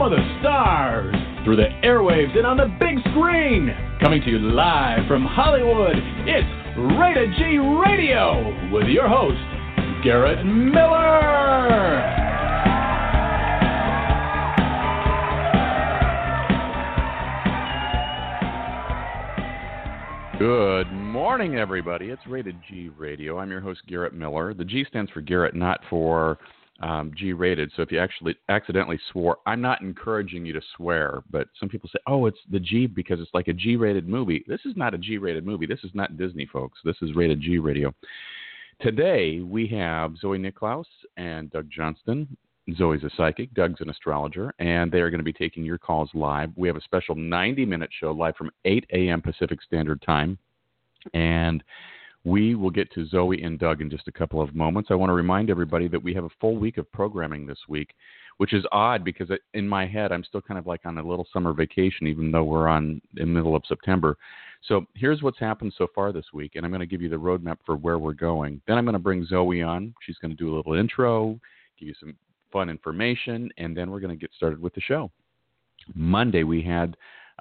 home of the stars, through the airwaves and on the big screen. Coming to you live from Hollywood, it's Rated G Radio with your host, Garrett Miller. Good morning, everybody. It's Rated G Radio. I'm your host, Garrett Miller. The G stands for Garrett, not for G-rated. So if you actually accidentally swore, I'm not encouraging you to swear, but some people say, oh, it's the G because it's like a G-rated movie. This is not a G-rated movie. This is not Disney, folks. This is Rated G Radio. Today, we have Zoe Nicklaus and Doug Johnston. Zoe's a psychic, Doug's an astrologer, and they are going to be taking your calls live. We have a special 90-minute show live from 8 a.m. Pacific Standard Time, and we will get to Zoe and Doug in just a couple of moments. I want to remind everybody that we have a full week of programming this week, which is odd because in my head, I'm still kind of like on a little summer vacation, even though we're in the middle of September. So here's what's happened so far this week, and I'm going to give you the roadmap for where we're going. Then I'm going to bring Zoe on. She's going to do a little intro, give you some fun information, and then we're going to get started with the show. Monday, we had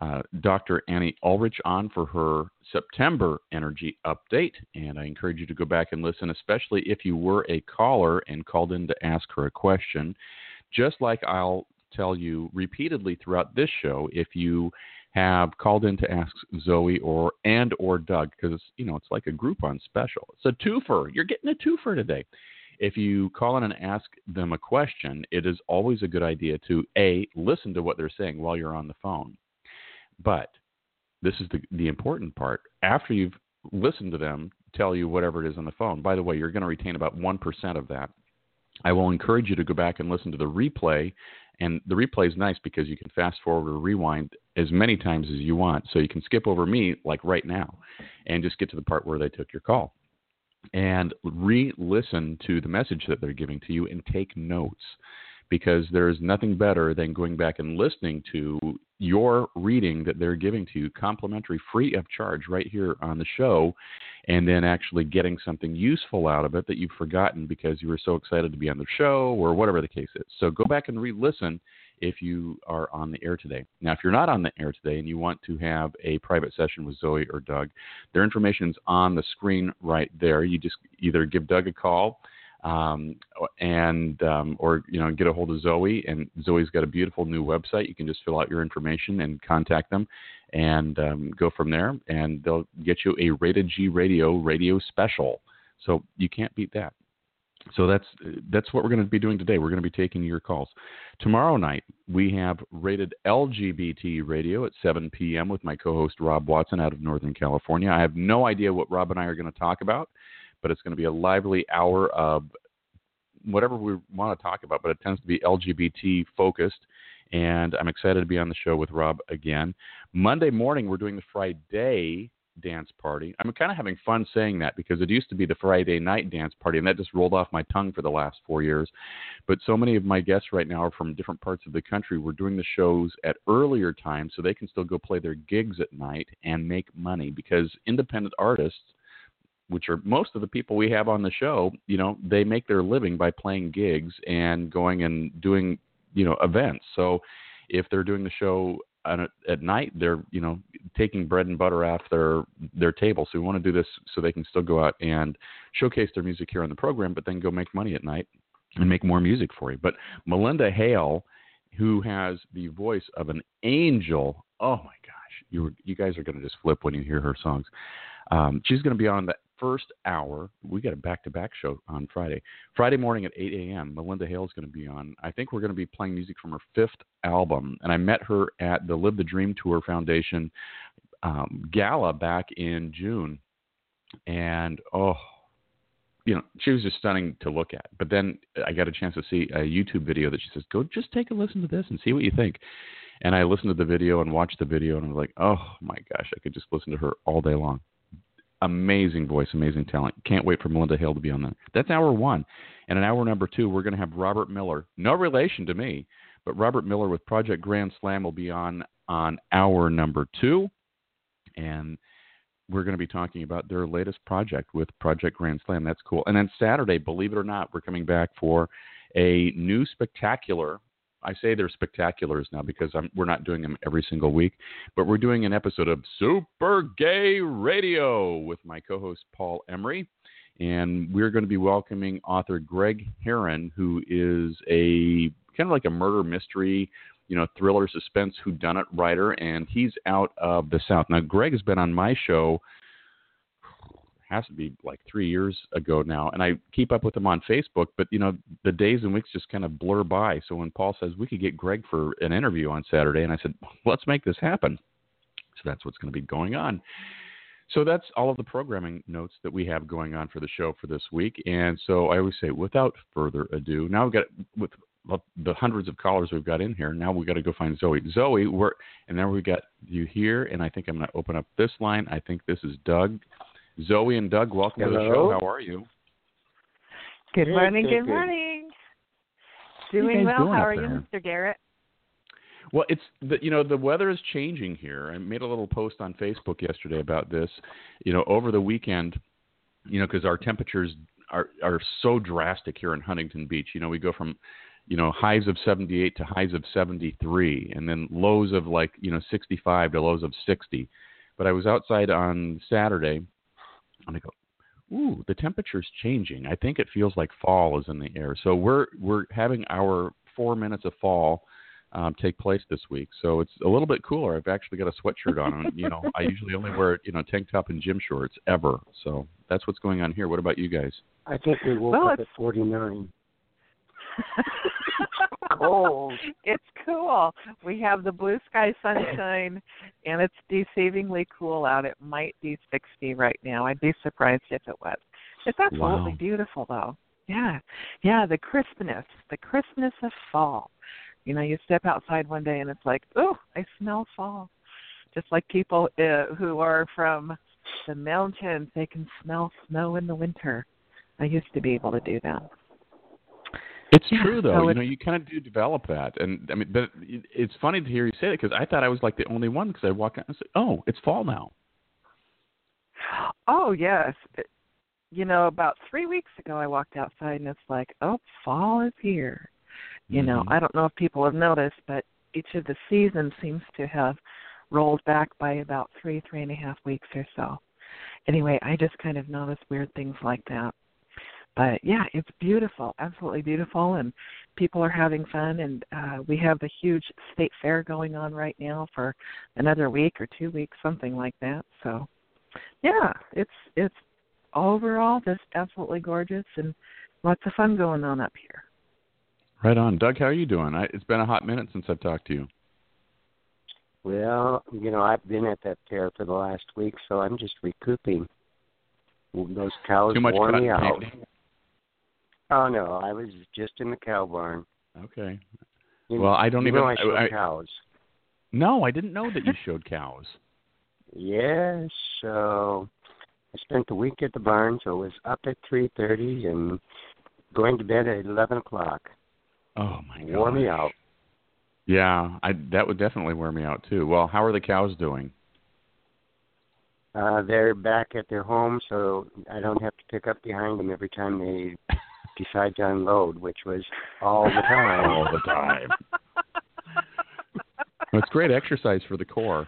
Dr. Annie Ulrich on for her September energy update, and I encourage you to go back and listen, especially if you were a caller and called in to ask her a question. Just like I'll tell you repeatedly throughout this show, if you have called in to ask Zoe or Doug, because it's like a Groupon special. It's a twofer. You're getting a twofer today. If you call in and ask them a question, it is always a good idea to, A, listen to what they're saying while you're on the phone. But this is the important part. After you've listened to them tell you whatever it is on the phone, by the way, you're going to retain about 1% of that. I will encourage you to go back and listen to the replay. And the replay is nice because you can fast forward or rewind as many times as you want. So you can skip over me like right now and just get to the part where they took your call. And re-listen to the message that they're giving to you and take notes, because there is nothing better than going back and listening to your reading that they're giving to you, complimentary, free of charge, right here on the show, and then actually getting something useful out of it that you've forgotten because you were so excited to be on the show or whatever the case is. So go back and re-listen if you are on the air today. Now, if you're not on the air today and you want to have a private session with Zoe or Doug, their information is on the screen right there. You just either give Doug a call or get a hold of Zoe, and Zoe's got a beautiful new website. You can just fill out your information and contact them and go from there, and they'll get you a Rated G radio special. So you can't beat that. So that's what we're going to be doing today. We're going to be taking your calls. Tomorrow night, we have Rated LGBT Radio at 7 p.m. with my co-host Rob Watson out of Northern California. I have no idea what Rob and I are going to talk about, but it's going to be a lively hour of whatever we want to talk about, but it tends to be LGBT focused, and I'm excited to be on the show with Rob again. Monday morning, we're doing the Friday dance party. I'm kind of having fun saying that because it used to be the Friday night dance party, and that just rolled off my tongue for the last 4 years. But so many of my guests right now are from different parts of the country. We're doing the shows at earlier times so they can still go play their gigs at night and make money, because independent artists, which are most of the people we have on the show, they make their living by playing gigs and going and doing, events. So if they're doing the show at night, they're, taking bread and butter off their table. So we want to do this so they can still go out and showcase their music here on the program, but then go make money at night and make more music for you. But Melinda Hale, who has the voice of an angel, oh my gosh, you guys are going to just flip when you hear her songs. She's going to be on the first hour. We got a back-to-back show on Friday. Friday morning at 8 a.m., Melinda Hale is going to be on. I think we're going to be playing music from her 5th album. And I met her at the Live the Dream Tour Foundation gala back in June. And, she was just stunning to look at. But then I got a chance to see a YouTube video that she says, go just take a listen to this and see what you think. And I listened to the video and watched the video, and I was like, oh, my gosh, I could just listen to her all day long. Amazing voice, amazing talent. Can't wait for Melinda Hale to be on that. That's hour one. And in hour number 2, we're going to have Robert Miller. No relation to me, but Robert Miller with Project Grand Slam will be on hour number 2. And we're going to be talking about their latest project with Project Grand Slam. That's cool. And then Saturday, believe it or not, we're coming back for a new spectacular I say they're spectaculars now because we're not doing them every single week, but we're doing an episode of Super Gay Radio with my co-host Paul Emery, and we're going to be welcoming author Greg Herron, who is a kind of like a murder mystery, thriller suspense whodunit writer, and he's out of the South. Now, Greg has been on my show, has to be like 3 years ago now, and I keep up with him on Facebook, but the days and weeks just kind of blur by. So when Paul says we could get Greg for an interview on Saturday, and I said, let's make this happen. So that's what's going to be going on. So that's all of the programming notes that we have going on for the show for this week. And so I always say, without further ado, now we've got, with the hundreds of callers we've got in here, now we've got to go find Zoe. Zoe, and now we've got you here, and I think I'm going to open up this line. I think this is Doug. Zoe and Doug, welcome to the show. How are you? Good morning. Good morning. Doing well. How are you, Mr. Garrett? Well, it's the weather is changing here. I made a little post on Facebook yesterday about this. Over the weekend, because our temperatures are so drastic here in Huntington Beach. We go from highs of 78 to highs of 73, and then lows of 65 to lows of 60. But I was outside on Saturday, and I go, ooh, the temperature's changing. I think it feels like fall is in the air. So we're having our 4 minutes of fall take place this week. So it's a little bit cooler. I've actually got a sweatshirt on. I usually only wear tank top and gym shorts ever. So that's what's going on here. What about you guys? I think we woke up at 49. Cold. It's cool. We have the blue sky sunshine, and it's deceivingly cool out. It might be 60 right now. I'd be surprised if it was. It's absolutely beautiful, though. Yeah, the crispness of fall. You step outside one day, and it's like, oh, I smell fall. Just like people who are from the mountains, they can smell snow in the winter. I used to be able to do that. It's true, though. You kind of do develop that, and I mean, but it's funny to hear you say that because I thought I was like the only one because I walked out and said, "Oh, it's fall now." Oh yes, about 3 weeks ago I walked outside and it's like, "Oh, fall is here." I don't know if people have noticed, but each of the seasons seems to have rolled back by about 3.5 weeks or so. Anyway, I just kind of noticed weird things like that. But, yeah, it's beautiful, absolutely beautiful, and people are having fun, and we have the huge state fair going on right now for another week or 2 weeks, something like that. So, yeah, it's overall just absolutely gorgeous and lots of fun going on up here. Right on. Doug, how are you doing? It's been a hot minute since I've talked to you. Well, I've been at that fair for the last week, so I'm just recouping. Those cows wore me out. Oh, no, I was just in the cow barn. Okay. Well, I don't even... I showed cows. No, I didn't know that you showed cows. Yes, so I spent the week at the barn, so I was up at 3:30 and going to bed at 11 o'clock. Oh, my God. Wore me out. Yeah, that would definitely wear me out, too. Well, how are the cows doing? They're back at their home, so I don't have to pick up behind them every time they decide to unload, which was all the time. All the time. Well, it's great exercise for the core.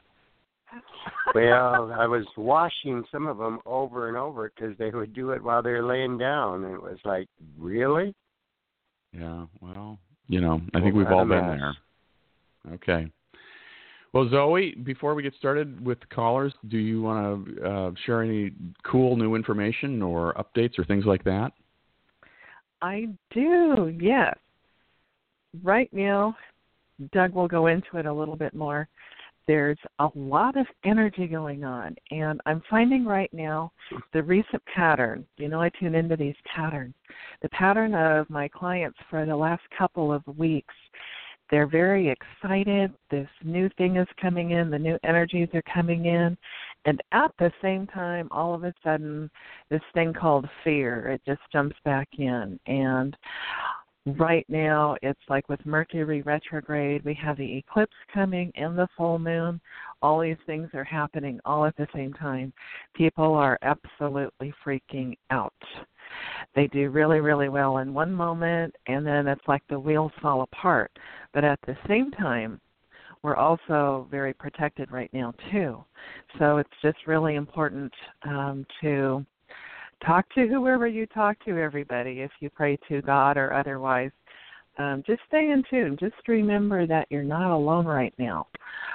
Well, I was washing some of them over and over because they would do it while they were laying down, and it was like, really? Yeah, well, I think we've all been there. Okay. Well, Zoe, before we get started with callers, do you want to share any cool new information or updates or things like that? I do, yes. Right now, Doug will go into it a little bit more. There's a lot of energy going on, and I'm finding right now the recent pattern. I tune into these patterns. The pattern of my clients for the last couple of weeks, they're very excited. This new thing is coming in. The new energies are coming in. And at the same time, all of a sudden, this thing called fear, it just jumps back in. And right now, it's like with Mercury retrograde, we have the eclipse coming and the full moon. All these things are happening all at the same time. People are absolutely freaking out. They do really, really well in one moment, and then it's like the wheels fall apart. But at the same time, we're also very protected right now, too. So it's just really important to talk to whoever you talk to, everybody, if you pray to God or otherwise. Just stay in tune. Just remember that you're not alone right now.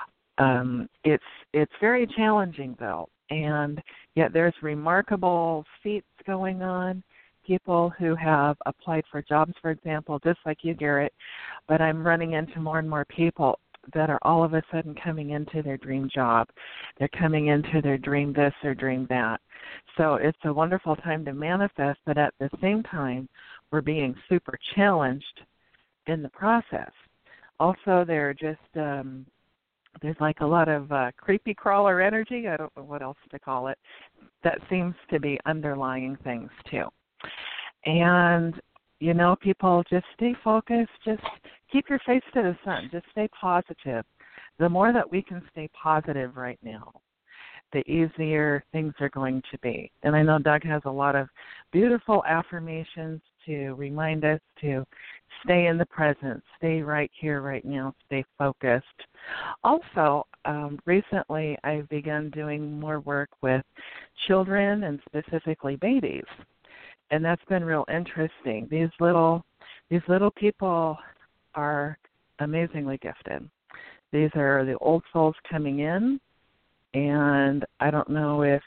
It's very challenging, though, and yet there's remarkable feats going on. People who have applied for jobs, for example, just like you, Garrett, but I'm running into more and more people that are all of a sudden coming into their dream job. They're coming into their dream this or dream that. So it's a wonderful time to manifest, but at the same time, we're being super challenged in the process. Also, there's like a lot of creepy crawler energy, I don't know what else to call it, that seems to be underlying things too. And, people just stay focused, just keep your face to the sun, just stay positive. The more that we can stay positive right now, the easier things are going to be. And I know Doug has a lot of beautiful affirmations to remind us to stay in the present, stay right here, right now, stay focused. Also, recently I've begun doing more work with children and specifically babies, and that's been real interesting. These little people are amazingly gifted. These are the old souls coming in, and I don't know if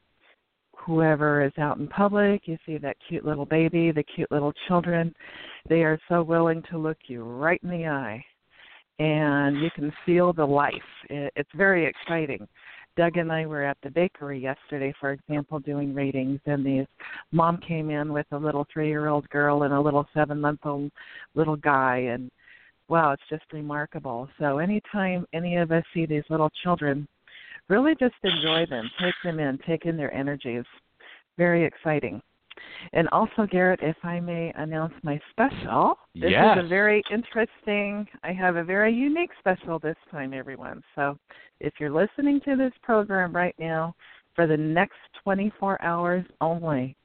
whoever is out in public, you see that cute little baby, the cute little children, they are so willing to look you right in the eye, and you can feel the life. It's very exciting. Doug and I were at the bakery yesterday, for example, doing readings, and the mom came in with a little 3-year-old girl and a little 7-month-old little guy, and wow, it's just remarkable. So anytime any of us see these little children, really just enjoy them, take them in, take in their energies. Very exciting. And also, Garrett, if I may announce my special, this yes. is a very interesting, I have a very unique special this time, everyone. So if you're listening to this program right now for the next 24 hours only,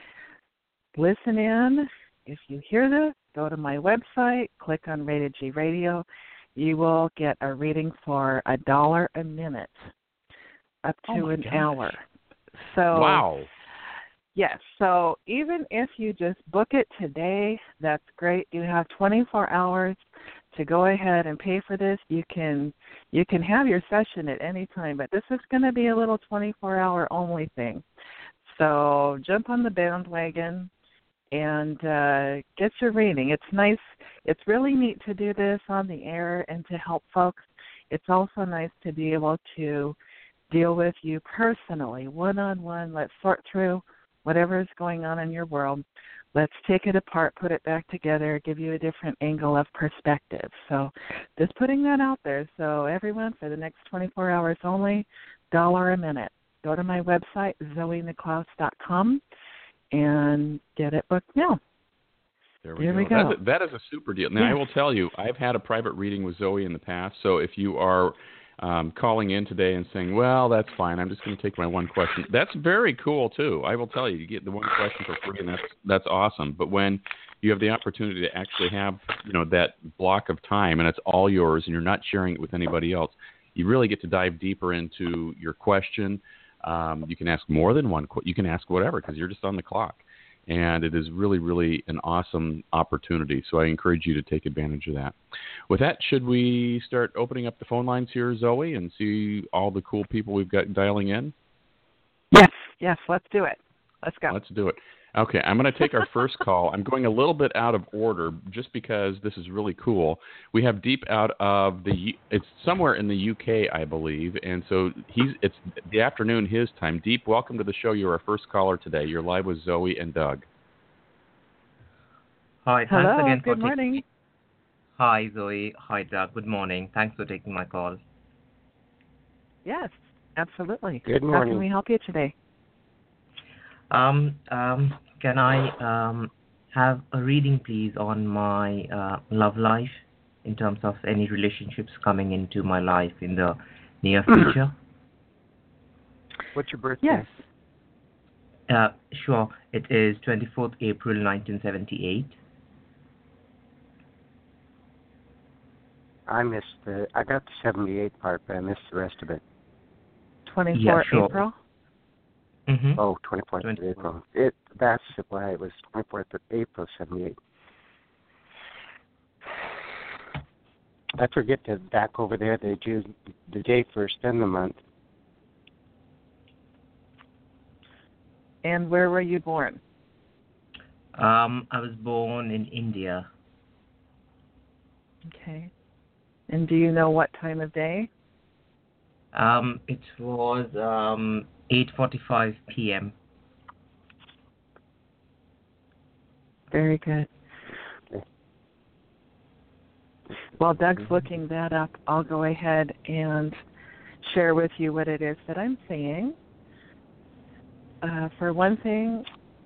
listen in. If you hear this, go to my website, click on Rated G Radio. You will get a reading for $1 a minute, up to an hour. So wow. Yes, so even if you just book it today, that's great. You have 24 hours to go ahead and pay for this. You can have your session at any time, but this is going to be a little 24-hour only thing. So jump on the bandwagon and get your reading. It's nice. It's really neat to do this on the air and to help folks. It's also nice to be able to deal with you personally, one-on-one. Let's sort through whatever is going on in your world. Let's take it apart, put it back together, give you a different angle of perspective. So just putting that out there. So everyone, for the next 24 hours only, $1 a minute. Go to my website, ZoeNiklaus.com, and get it booked now. There we go. That is a super deal. Now, I will tell you, I've had a private reading with Zoe in the past, so if you are calling in today and saying, well, that's fine, I'm just going to take my one question, that's very cool, too. I will tell you get the one question for free, and that's awesome. But when you have the opportunity to actually have, that block of time, and it's all yours, and you're not sharing it with anybody else, you really get to dive deeper into your question. You can ask more than one. You can ask whatever because you're just on the clock. And it is really, really an awesome opportunity. So I encourage you to take advantage of that. With that, should we start opening up the phone lines here, Zoe, and see all the cool people we've got dialing in? Yes, let's do it. Let's go. Let's do it. Okay, I'm going to take our first call. I'm going a little bit out of order just because this is really cool. We have Deep out of it's somewhere in the UK, I believe, and so it's the afternoon his time. Deep, welcome to the show. You're our first caller today. You're live with Zoe and Doug. Hi, thanks again for good morning. Hi, Zoe. Hi, Doug. Good morning. Thanks for taking my call. Yes, absolutely. Good morning. How can we help you today? Can I have a reading, please, on my love life in terms of any relationships coming into my life in the near future? What's your birthday? Yes. Sure. It is 24th April 1978. I got the 78 part, but I missed the rest of it. 24th April? Mm-hmm. Oh, 24th of April. That's why it was 24th of April, 78. I forget to back over there. They do the day first, then the month. And where were you born? I was born in India. Okay. And do you know what time of day? It was 8:45 p.m. Very good. While Doug's looking that up, I'll go ahead and share with you what it is that I'm seeing. For one thing,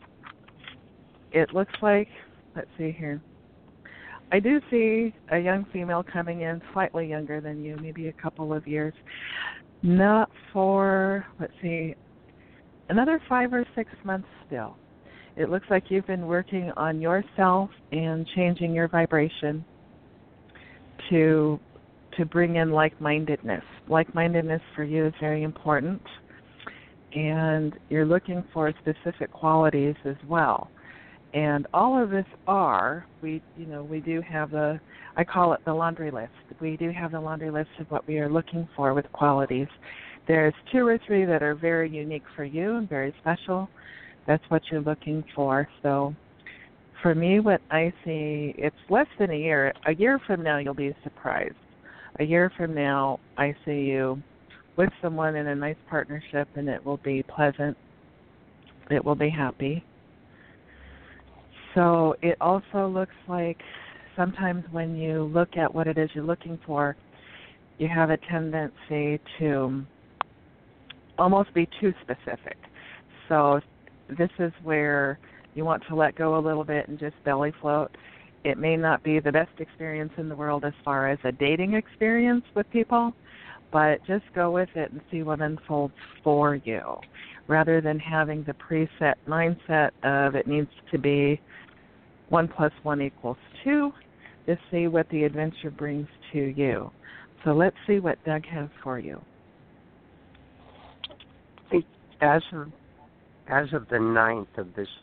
it looks like, let's see here. I do see a young female coming in, slightly younger than you, maybe a couple of years. Not for, let's see, another 5 or 6 months still. It looks like you've been working on yourself and changing your vibration to bring in like-mindedness. Like-mindedness for you is very important, and you're looking for specific qualities as well. And all of this we do have I call it the laundry list. We do have the laundry list of what we are looking for with qualities. There's 2 or 3 that are very unique for you and very special. That's what you're looking for. So for me, what I see, it's less than a year. A year from now, you'll be surprised. A year from now, I see you with someone in a nice partnership, and it will be pleasant. It will be happy. So it also looks like sometimes when you look at what it is you're looking for, you have a tendency to almost be too specific. So this is where you want to let go a little bit and just belly float. It may not be the best experience in the world as far as a dating experience with people, but just go with it and see what unfolds for you, rather than having the preset mindset of it needs to be 1 + 1 = 2. Just see what the adventure brings to you. So let's see what Doug has for you. As of the 9th of this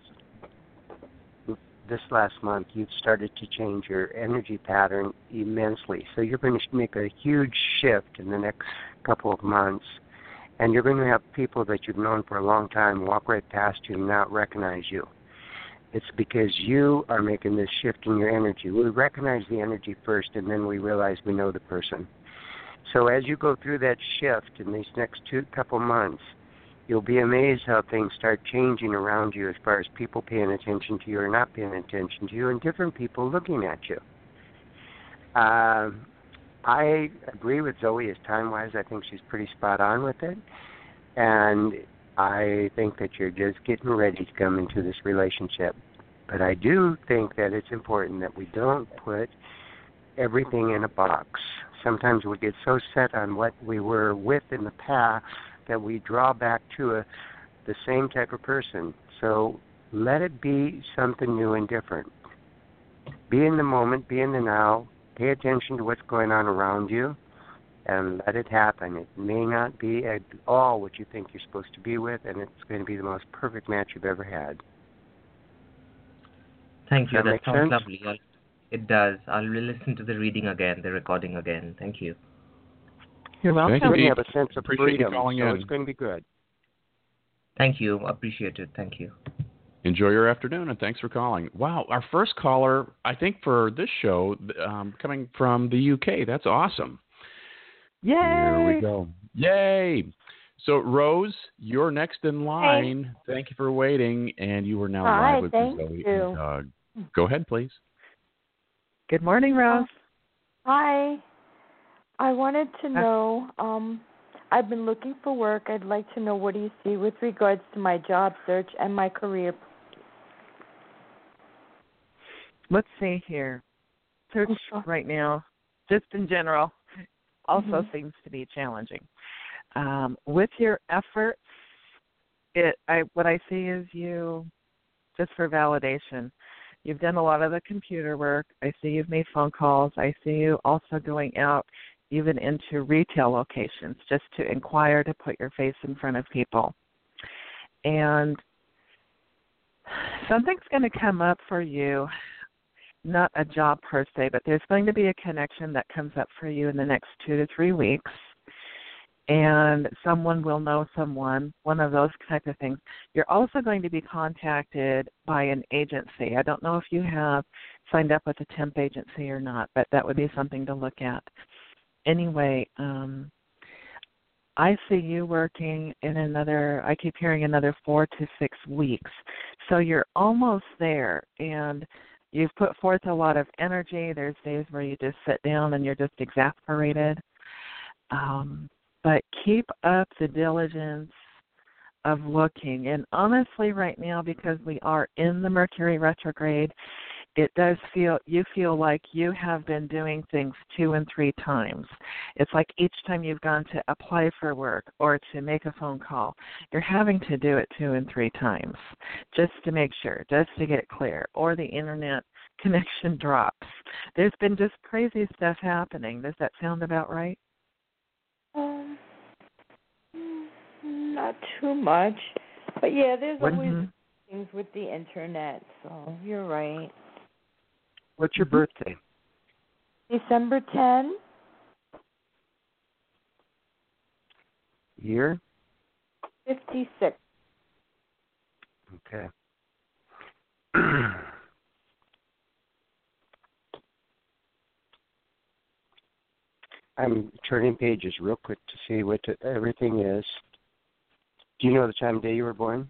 last month, you've started to change your energy pattern immensely. So you're going to make a huge shift in the next couple of months, and you're going to have people that you've known for a long time walk right past you and not recognize you. It's because you are making this shift in your energy. We recognize the energy first, and then we realize we know the person. So as you go through that shift in these next couple months, you'll be amazed how things start changing around you as far as people paying attention to you or not paying attention to you, and different people looking at you. I agree with Zoe as time-wise. I think she's pretty spot on with it. And I think that you're just getting ready to come into this relationship. But I do think that it's important that we don't put everything in a box. Sometimes we get so set on what we were with in the past that we draw back to the same type of person. So let it be something new and different. Be in the moment, be in the now, pay attention to what's going on around you, and let it happen. It may not be at all what you think you're supposed to be with, and it's going to be the most perfect match you've ever had. Thank you. That sounds lovely. It does. I'll listen to the reading again, the recording again. Thank you. You're welcome. You're going to have a sense of freedom, calling so in. it's going to be good. Thank you. Appreciate it. Thank you. Enjoy your afternoon, and thanks for calling. Wow, our first caller, I think, for this show, coming from the UK. That's awesome. Yay! Here we go. Yay! So, Rose, you're next in line. Hey. Thank you for waiting, and you are now live with Zoe and Doug. Go ahead, please. Good morning, Rose. Hi. I wanted to know, I've been looking for work. I'd like to know, what do you see with regards to my job search and my career? Let's see here. Search right now, just in general, also seems to be challenging. With your efforts, what I see is you, just for validation, you've done a lot of the computer work. I see you've made phone calls. I see you also going out even into retail locations just to inquire, to put your face in front of people. And something's going to come up for you, not a job per se, but there's going to be a connection that comes up for you in the next 2 to 3 weeks. And someone will know someone, one of those type of things. You're also going to be contacted by an agency. I don't know if you have signed up with a temp agency or not, but that would be something to look at. Anyway, I see you working in I keep hearing another 4 to 6 weeks. So you're almost there, and you've put forth a lot of energy. There's days where you just sit down and you're just exasperated. But keep up the diligence of looking. And honestly, right now, because we are in the Mercury retrograde, it does you feel like you have been doing things 2 and 3 times. It's like each time you've gone to apply for work or to make a phone call, you're having to do it 2 and 3 times just to make sure, just to get clear, or the internet connection drops. There's been just crazy stuff happening. Does that sound about right? Not too much, but yeah, there's always things with the internet, so you're right. What's your birthday? December 10. Year? 56. Okay. I'm turning pages real quick to see what everything is. Do you know the time of day you were born?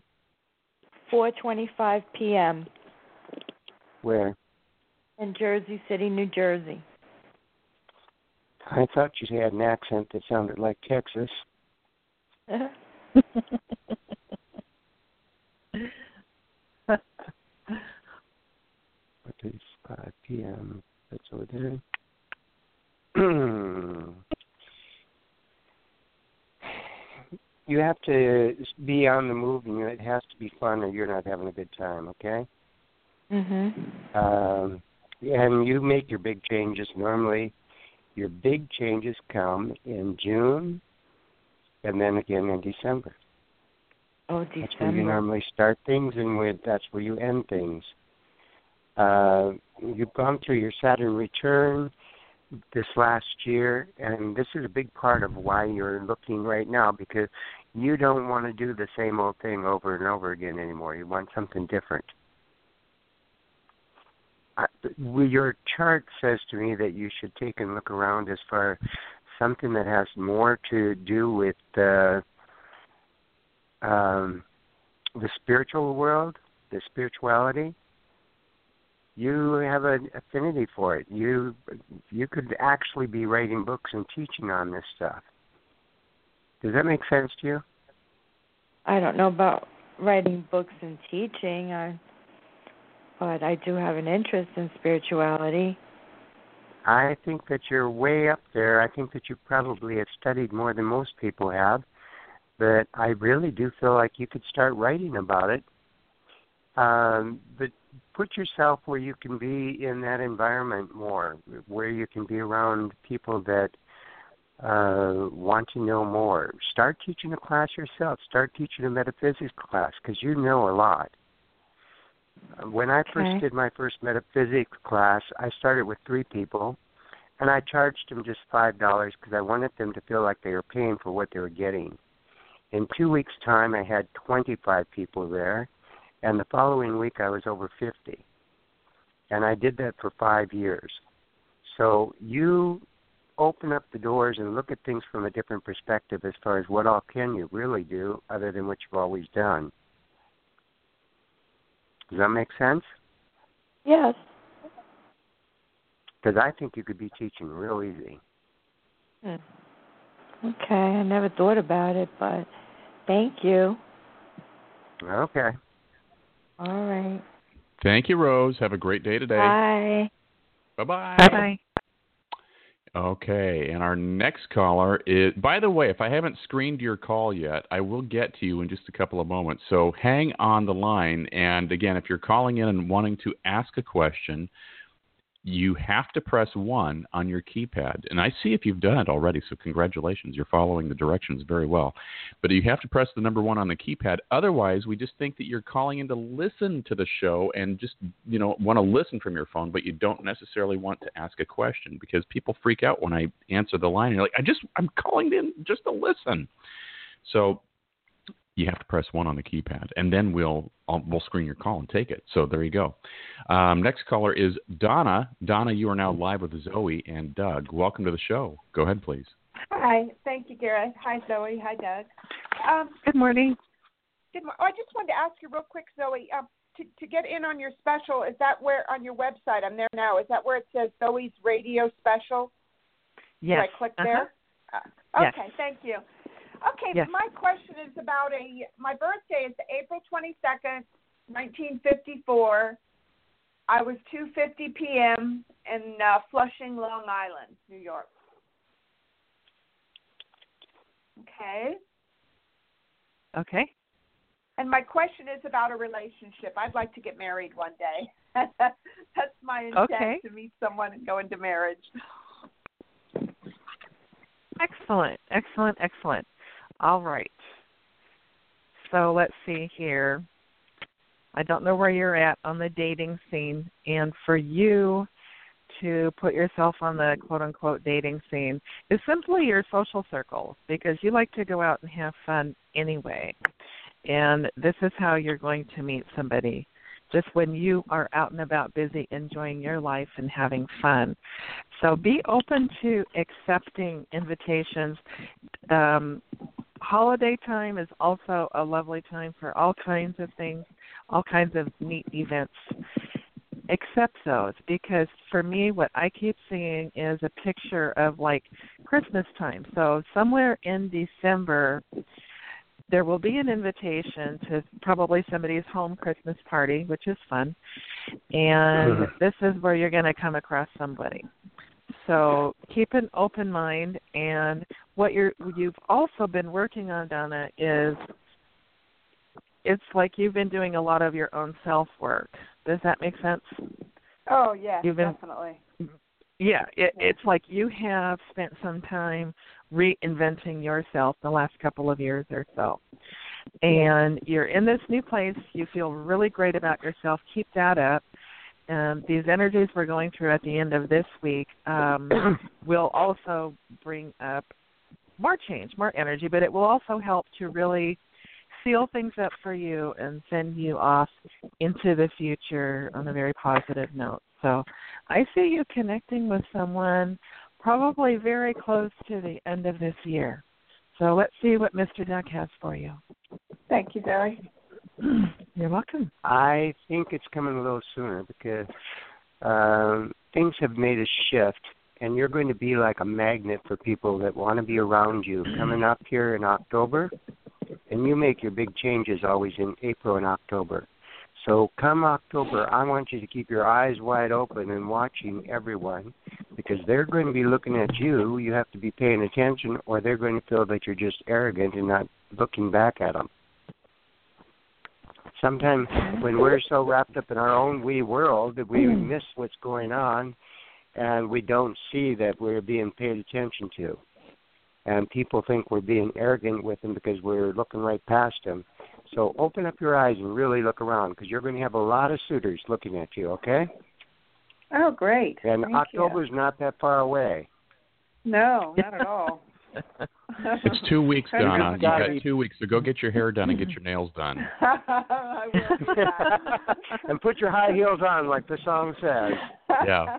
4:25 p.m. Where? In Jersey City, New Jersey. I thought you had an accent that sounded like Texas. It's 5 p.m. That's over there. You have to be on the move, and it has to be fun, or you're not having a good time. Okay. And you make your big changes. Normally, your big changes come in June, and then again in December. Oh, December. That's where you normally start things, and that's where you end things. You've gone through your Saturn return this last year, and this is a big part of why you're looking right now, because you don't want to do the same old thing over and over again anymore. You want something different. Your chart says to me that you should take and look around as far as something that has more to do with the spiritual world, the spirituality. You have an affinity for it. You could actually be writing books and teaching on this stuff. Does that make sense to you? I don't know about writing books and teaching, but I do have an interest in spirituality. I think that you're way up there. I think that you probably have studied more than most people have. But I really do feel like you could start writing about it. But put yourself where you can be in that environment more, where you can be around people that want to know more. Start teaching a class yourself. Start teaching a metaphysics class, because you know a lot. When I first did my first metaphysics class, I started with 3 people, and I charged them just $5 because I wanted them to feel like they were paying for what they were getting. In 2 weeks' time, I had 25 people there, and the following week I was over 50. And I did that for 5 years. So you open up the doors and look at things from a different perspective as far as what all can you really do other than what you've always done. Does that make sense? Yes. Because I think you could be teaching real easy. Okay, I never thought about it, but thank you. Okay. All right. Thank you, Rose. Have a great day today. Bye. Bye-bye. Bye-bye. Okay, and our next caller is, by the way, if I haven't screened your call yet, I will get to you in just a couple of moments. So hang on the line. And again, if you're calling in and wanting to ask a question, you have to press 1 on your keypad. And I see if you've done it already, so congratulations. You're following the directions very well. But you have to press the number 1 on the keypad. Otherwise, we just think that you're calling in to listen to the show and just, want to listen from your phone, but you don't necessarily want to ask a question because people freak out when I answer the line. You're like, I'm calling in just to listen. So you have to press 1 on the keypad, and then we'll screen your call and take it. So there you go. Next caller is Donna. Donna, you are now live with Zoe and Doug. Welcome to the show. Go ahead, please. Hi. Thank you, Garrett. Hi, Zoe. Hi, Doug. Good morning. I just wanted to ask you real quick, Zoe, to get in on your special, is that where on your website, I'm there now, is that where it says Zoe's Radio Special? Yes. Do I click there? Yes. Okay, thank you. Okay, yes. My question is about my birthday is April 22nd, 1954. I was 2:50 p.m. in Flushing, Long Island, New York. Okay. Okay. And my question is about a relationship. I'd like to get married one day. That's my intent, to meet someone and go into marriage. Excellent. All right. So let's see here. I don't know where you're at on the dating scene. And for you to put yourself on the quote-unquote dating scene is simply your social circle because you like to go out and have fun anyway. And this is how you're going to meet somebody, just when you are out and about busy enjoying your life and having fun. So be open to accepting invitations. Holiday time is also a lovely time for all kinds of things, all kinds of neat events. Accept those because for me what I keep seeing is a picture of like Christmas time. So somewhere in December there will be an invitation to probably somebody's home Christmas party, which is fun. And this is where you're going to come across somebody. So keep an open mind. And what you've also been working on, Donna, is it's like you've been doing a lot of your own self-work. Does that make sense? Oh, yeah, definitely. Yeah, it's like you have spent some time reinventing yourself the last couple of years or so. And you're in this new place. You feel really great about yourself. Keep that up. These energies we're going through at the end of this week will also bring up more change, more energy, but it will also help to really seal things up for you and send you off into the future on a very positive note. So I see you connecting with someone probably very close to the end of this year. So let's see what Mr. Duck has for you. Thank you, Zoe. You're welcome. I think it's coming a little sooner because things have made a shift, and you're going to be like a magnet for people that want to be around you coming up here in October. And you make your big changes always in April and October. So come October, I want you to keep your eyes wide open and watching everyone because they're going to be looking at you. You have to be paying attention or they're going to feel that you're just arrogant and not looking back at them. Sometimes when we're so wrapped up in our own wee world that we miss what's going on and we don't see that we're being paid attention to. And people think we're being arrogant with them because we're looking right past them. So open up your eyes and really look around because you're going to have a lot of suitors looking at you, okay? Oh, great. And Thank October's you. Not that far away. No, not at all. It's 2 weeks, Donna. You've got 2 weeks, so go get your hair done and get your nails done. I will do that. And put your high heels on like the song says. Yeah.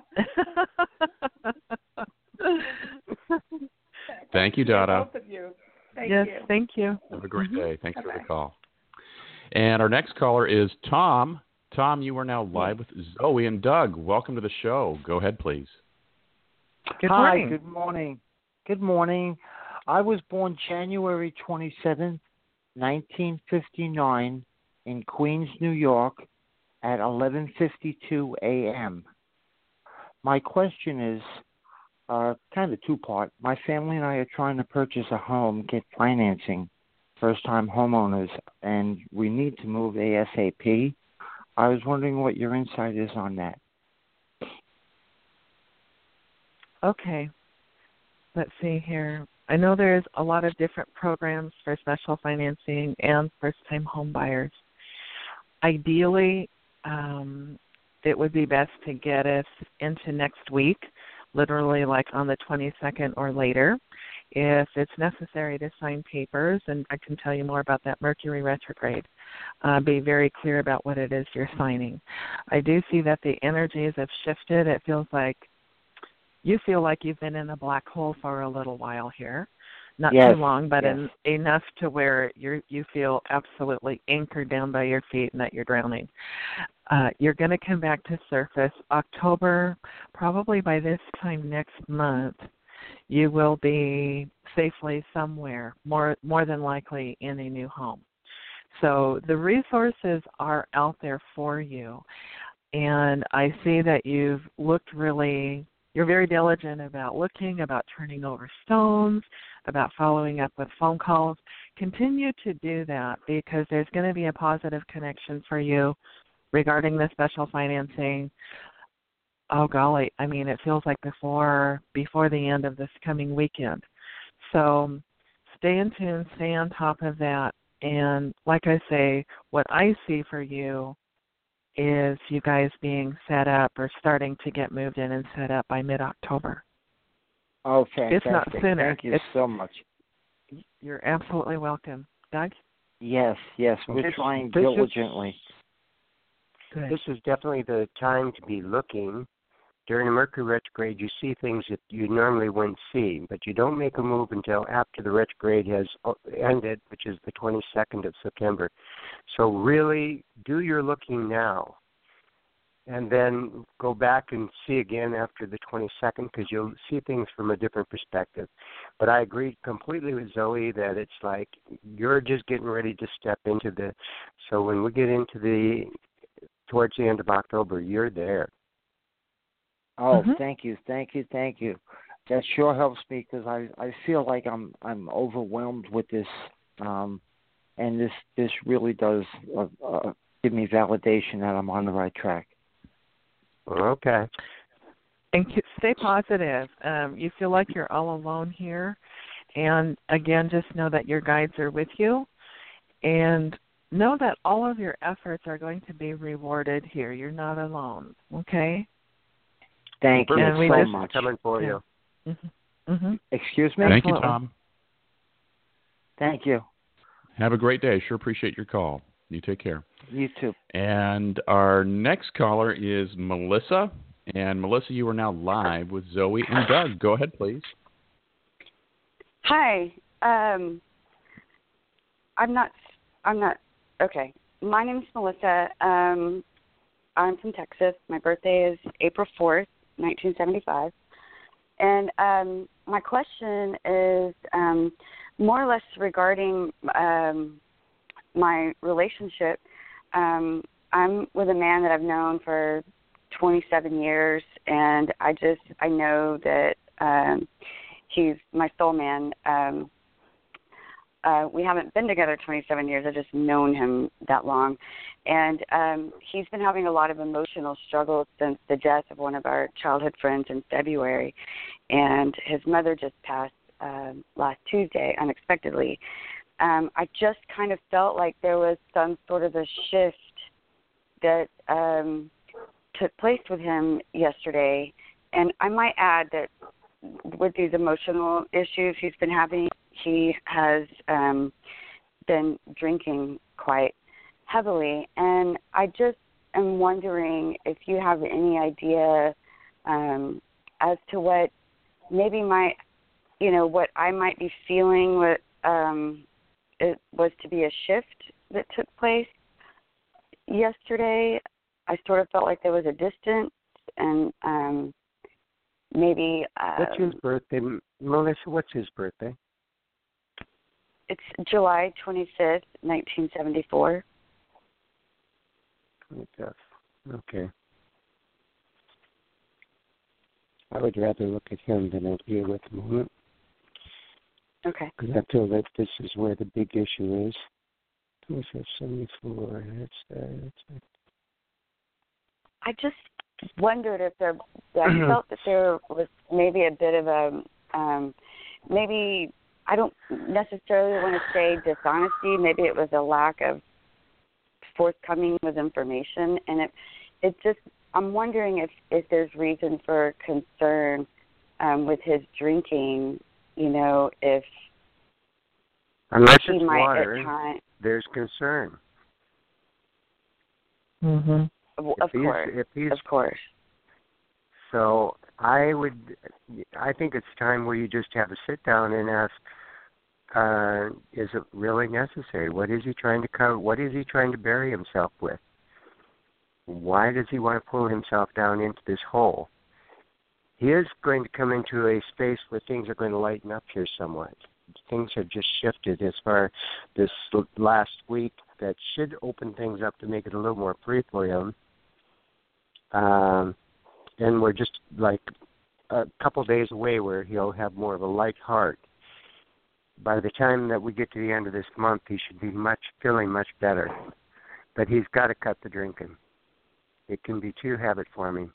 Thank you, Donna. Both of you. Thank yes, you. thank you. Have a great day. Thanks Bye-bye. for the call. And our next caller is Tom. Tom, you are now live with Zoe and Doug. Welcome to the show. Go ahead, please. Good Hi, morning. good morning. Good morning. I was born January 27th, 1959 in Queens, New York at 11:52 a.m. My question is, kind of two-part. My family and I are trying to purchase a home, get financing, first-time homeowners, and we need to move ASAP. I was wondering what your insight is on that. Okay. Let's see here. I know there's a lot of different programs for special financing and first-time home buyers. Ideally, it would be best to get us into next week, literally like on the 22nd or later. If it's necessary to sign papers, and I can tell you more about that Mercury retrograde, be very clear about what it is you're signing. I do see that the energies have shifted. It feels like you feel like you've been in a black hole for a little while here. Not Yes, too long, but yes. enough to where you feel absolutely anchored down by your feet and that you're drowning. You're going to come back to surface October, probably by this time next month. You will be safely somewhere, more than likely in a new home. So the resources are out there for you, and I see that you've looked really. You're very diligent about looking, about turning over stones, about following up with phone calls. Continue to do that because there's going to be a positive connection for you regarding the special financing. Oh, golly, I mean, it feels like before the end of this coming weekend. So stay in tune, stay on top of that. And like I say, what I see for you is you guys being set up or starting to get moved in and set up by mid-October. Oh, fantastic. If not sooner. Thank you so much. You're absolutely welcome. Doug? Yes, we're trying diligently. Good. This is definitely the time to be looking. During a Mercury retrograde, you see things that you normally wouldn't see, but you don't make a move until after the retrograde has ended, which is the 22nd of September. So really do your looking now, and then go back and see again after the 22nd because you'll see things from a different perspective. But I agree completely with Zoe that it's like you're just getting ready to step into the, so when we get into towards the end of October, you're there. Oh, thank you. That sure helps me because I feel like I'm overwhelmed with this, and this really does give me validation that I'm on the right track. Okay. And stay positive. You feel like you're all alone here, and again, just know that your guides are with you, and know that all of your efforts are going to be rewarded here. You're not alone. Okay. Thank you so much. Coming for you. Excuse me? Thank you, Tom. Thank you. Have a great day. Sure appreciate your call. You take care. You too. And our next caller is Melissa. And Melissa, you are now live with Zoe and Doug. Go ahead, please. Hi. I'm not. Okay. My name is Melissa. I'm from Texas. My birthday is April 4th, 1975. And my question is more or less regarding my relationship. I'm with a man that I've known for 27 years, and I know that he's my soul man. We haven't been together 27 years. I've just known him that long. And he's been having a lot of emotional struggles since the death of one of our childhood friends in February. And his mother just passed last Tuesday unexpectedly. I just kind of felt like there was some sort of a shift that took place with him yesterday. And I might add that with these emotional issues he's been having, he has been drinking quite heavily. And I just am wondering if you have any idea as to what maybe what I might be feeling, what it was to be a shift that took place yesterday. I sort of felt like there was a distance, and maybe... what's his birthday? Melissa, what's his birthday? It's July 25th, 1974. 25th. Okay. I would rather look at him than at you at the moment. Okay. Because I feel that this is where the big issue is. 74. That's I just wondered if I felt that there was maybe a bit of a, maybe, I don't necessarily want to say dishonesty, maybe it was a lack of forthcoming with information, and it just, I'm wondering if there's reason for concern with his drinking, if unless he it's might water, at times, there's concern. Mhm. Of course. So I think it's time where you just have a sit down and ask, is it really necessary? What is he trying to cover? What is he trying to bury himself with? Why does he want to pull himself down into this hole? He is going to come into a space where things are going to lighten up here somewhat. Things have just shifted as far this last week that should open things up to make it a little more free for him. And we're just like a couple days away where he'll have more of a light heart. By the time that we get to the end of this month, he should be feeling much better. But he's got to cut the drinking. It can be too habit forming.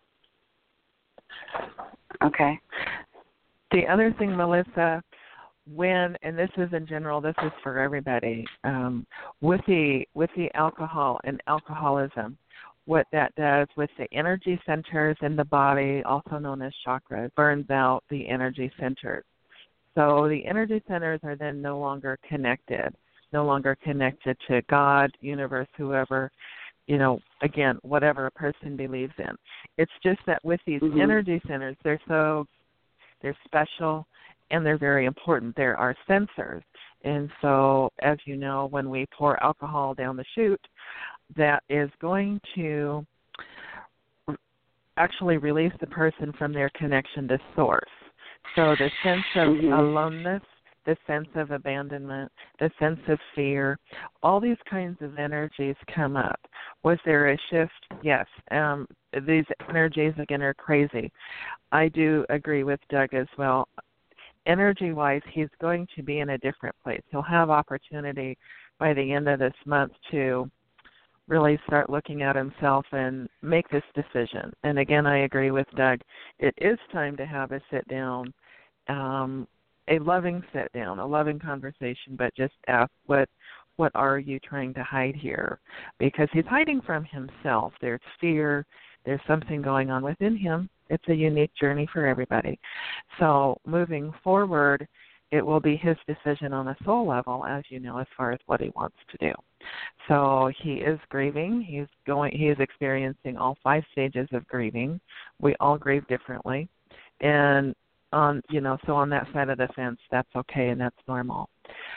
Okay. The other thing, Melissa, and this is in general, this is for everybody, with the alcohol and alcoholism, what that does with the energy centers in the body, also known as chakras, burns out the energy centers. So the energy centers are then no longer connected to God, universe, whoever, again, whatever a person believes in. It's just that with these energy centers, they're special and they're very important. There are sensors. And so, as you know, when we pour alcohol down the chute, that is going to actually release the person from their connection to source. So the sense of aloneness, the sense of abandonment, the sense of fear, all these kinds of energies come up. Was there a shift? Yes. These energies, again, are crazy. I do agree with Doug as well. Energy-wise, he's going to be in a different place. He'll have opportunity by the end of this month to really start looking at himself and make this decision. And again, I agree with Doug. It is time to have a sit-down, a loving sit-down, a loving conversation, but just ask, what are you trying to hide here? Because he's hiding from himself. There's fear. There's something going on within him. It's a unique journey for everybody. So moving forward, it will be his decision on a soul level, as you know, as far as what he wants to do. So he is grieving. He is experiencing all 5 stages of grieving. We all grieve differently. And on that side of the fence, that's okay and that's normal.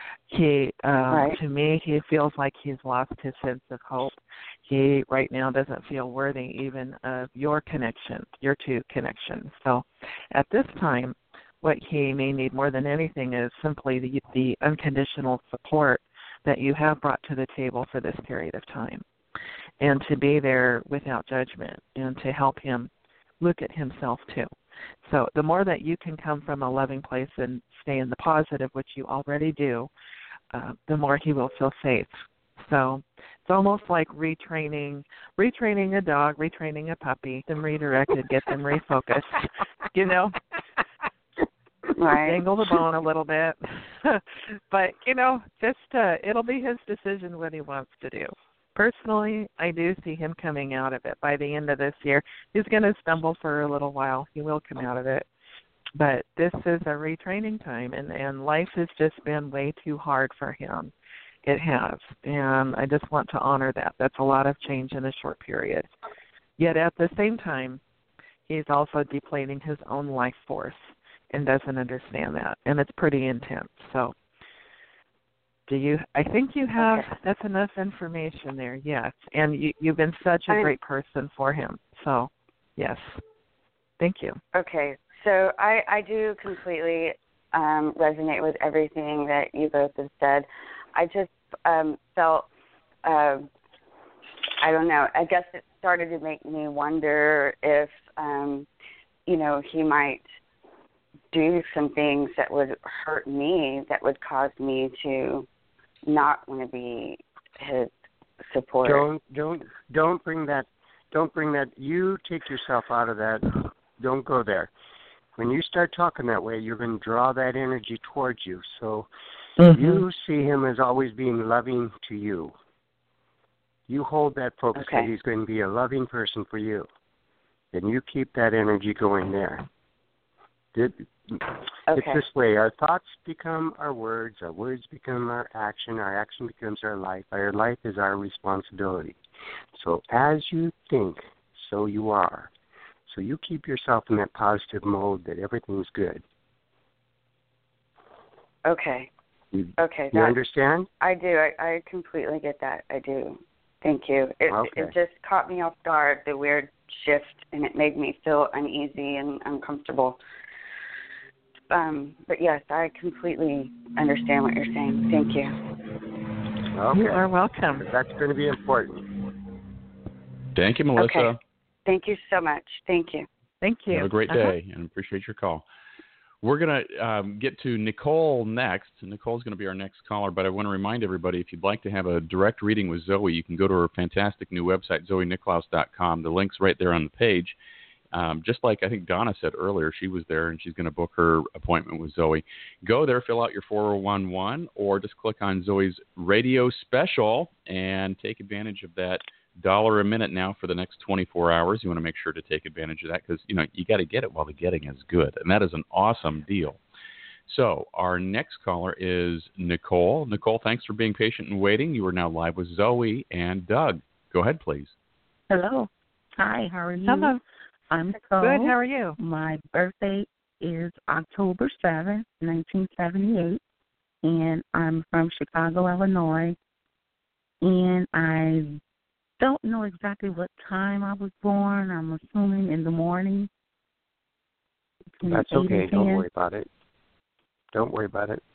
To me, he feels like he's lost his sense of hope. He right now doesn't feel worthy even of your connection, your two connections. So at this time, what he may need more than anything is simply the unconditional support that you have brought to the table for this period of time, and to be there without judgment and to help him look at himself too. So the more that you can come from a loving place and stay in the positive, which you already do, the more he will feel safe. So it's almost like retraining a dog, retraining a puppy, get them redirected, get them refocused, Right. dangle the bone a little bit. But, it'll be his decision what he wants to do. Personally, I do see him coming out of it by the end of this year. He's going to stumble for a little while. He will come out of it. But this is a retraining time, and life has just been way too hard for him. It has, and I just want to honor that. That's a lot of change in a short period. Yet at the same time, he's also depleting his own life force and doesn't understand that, and it's pretty intense. So I think you have, that's enough information there, yes. And you've been such a great person for him. So, yes. Thank you. Okay. So I do completely resonate with everything that you both have said. I just felt, I don't know, I guess it started to make me wonder if he might do some things that would hurt me, that would cause me to not want to be his support. Don't bring that. You take yourself out of that. Don't go there. When you start talking that way, you're going to draw that energy towards you. So you see him as always being loving to you. You hold that focus that he's going to be a loving person for you. And you keep that energy going there. It's this way. Our thoughts become our words become our action becomes our life is our responsibility. So as you think, so you are. So you keep yourself in that positive mode that everything's good. Okay. You understand? I do. I completely get that. I do. Thank you. It just caught me off guard, the weird shift, and it made me feel uneasy and uncomfortable. But yes, I completely understand what you're saying. Thank you. Okay. You are welcome. That's going to be important. Thank you, Melissa. Okay. Thank you so much. Thank you. Thank you. Have a great day, and appreciate your call. We're going to get to Nicole next. Nicole's going to be our next caller, but I want to remind everybody, if you'd like to have a direct reading with Zoe, you can go to her fantastic new website, zoeniklaus.com. The link's right there on the page. Just like I think Donna said earlier, she was there, and she's going to book her appointment with Zoe. Go there, fill out your 4011, or just click on Zoe's radio special and take advantage of that $1 a minute now for the next 24 hours. You want to make sure to take advantage of that because, you got to get it while the getting is good. And that is an awesome deal. So our next caller is Nicole. Nicole, thanks for being patient and waiting. You are now live with Zoe and Doug. Go ahead, please. Hello. Hi, how are you? Hello. I'm Nicole. Good, how are you? My birthday is October 7th, 1978, and I'm from Chicago, Illinois. And I don't know exactly what time I was born. I'm assuming in the morning. That's okay. Don't worry about it. Don't worry about it.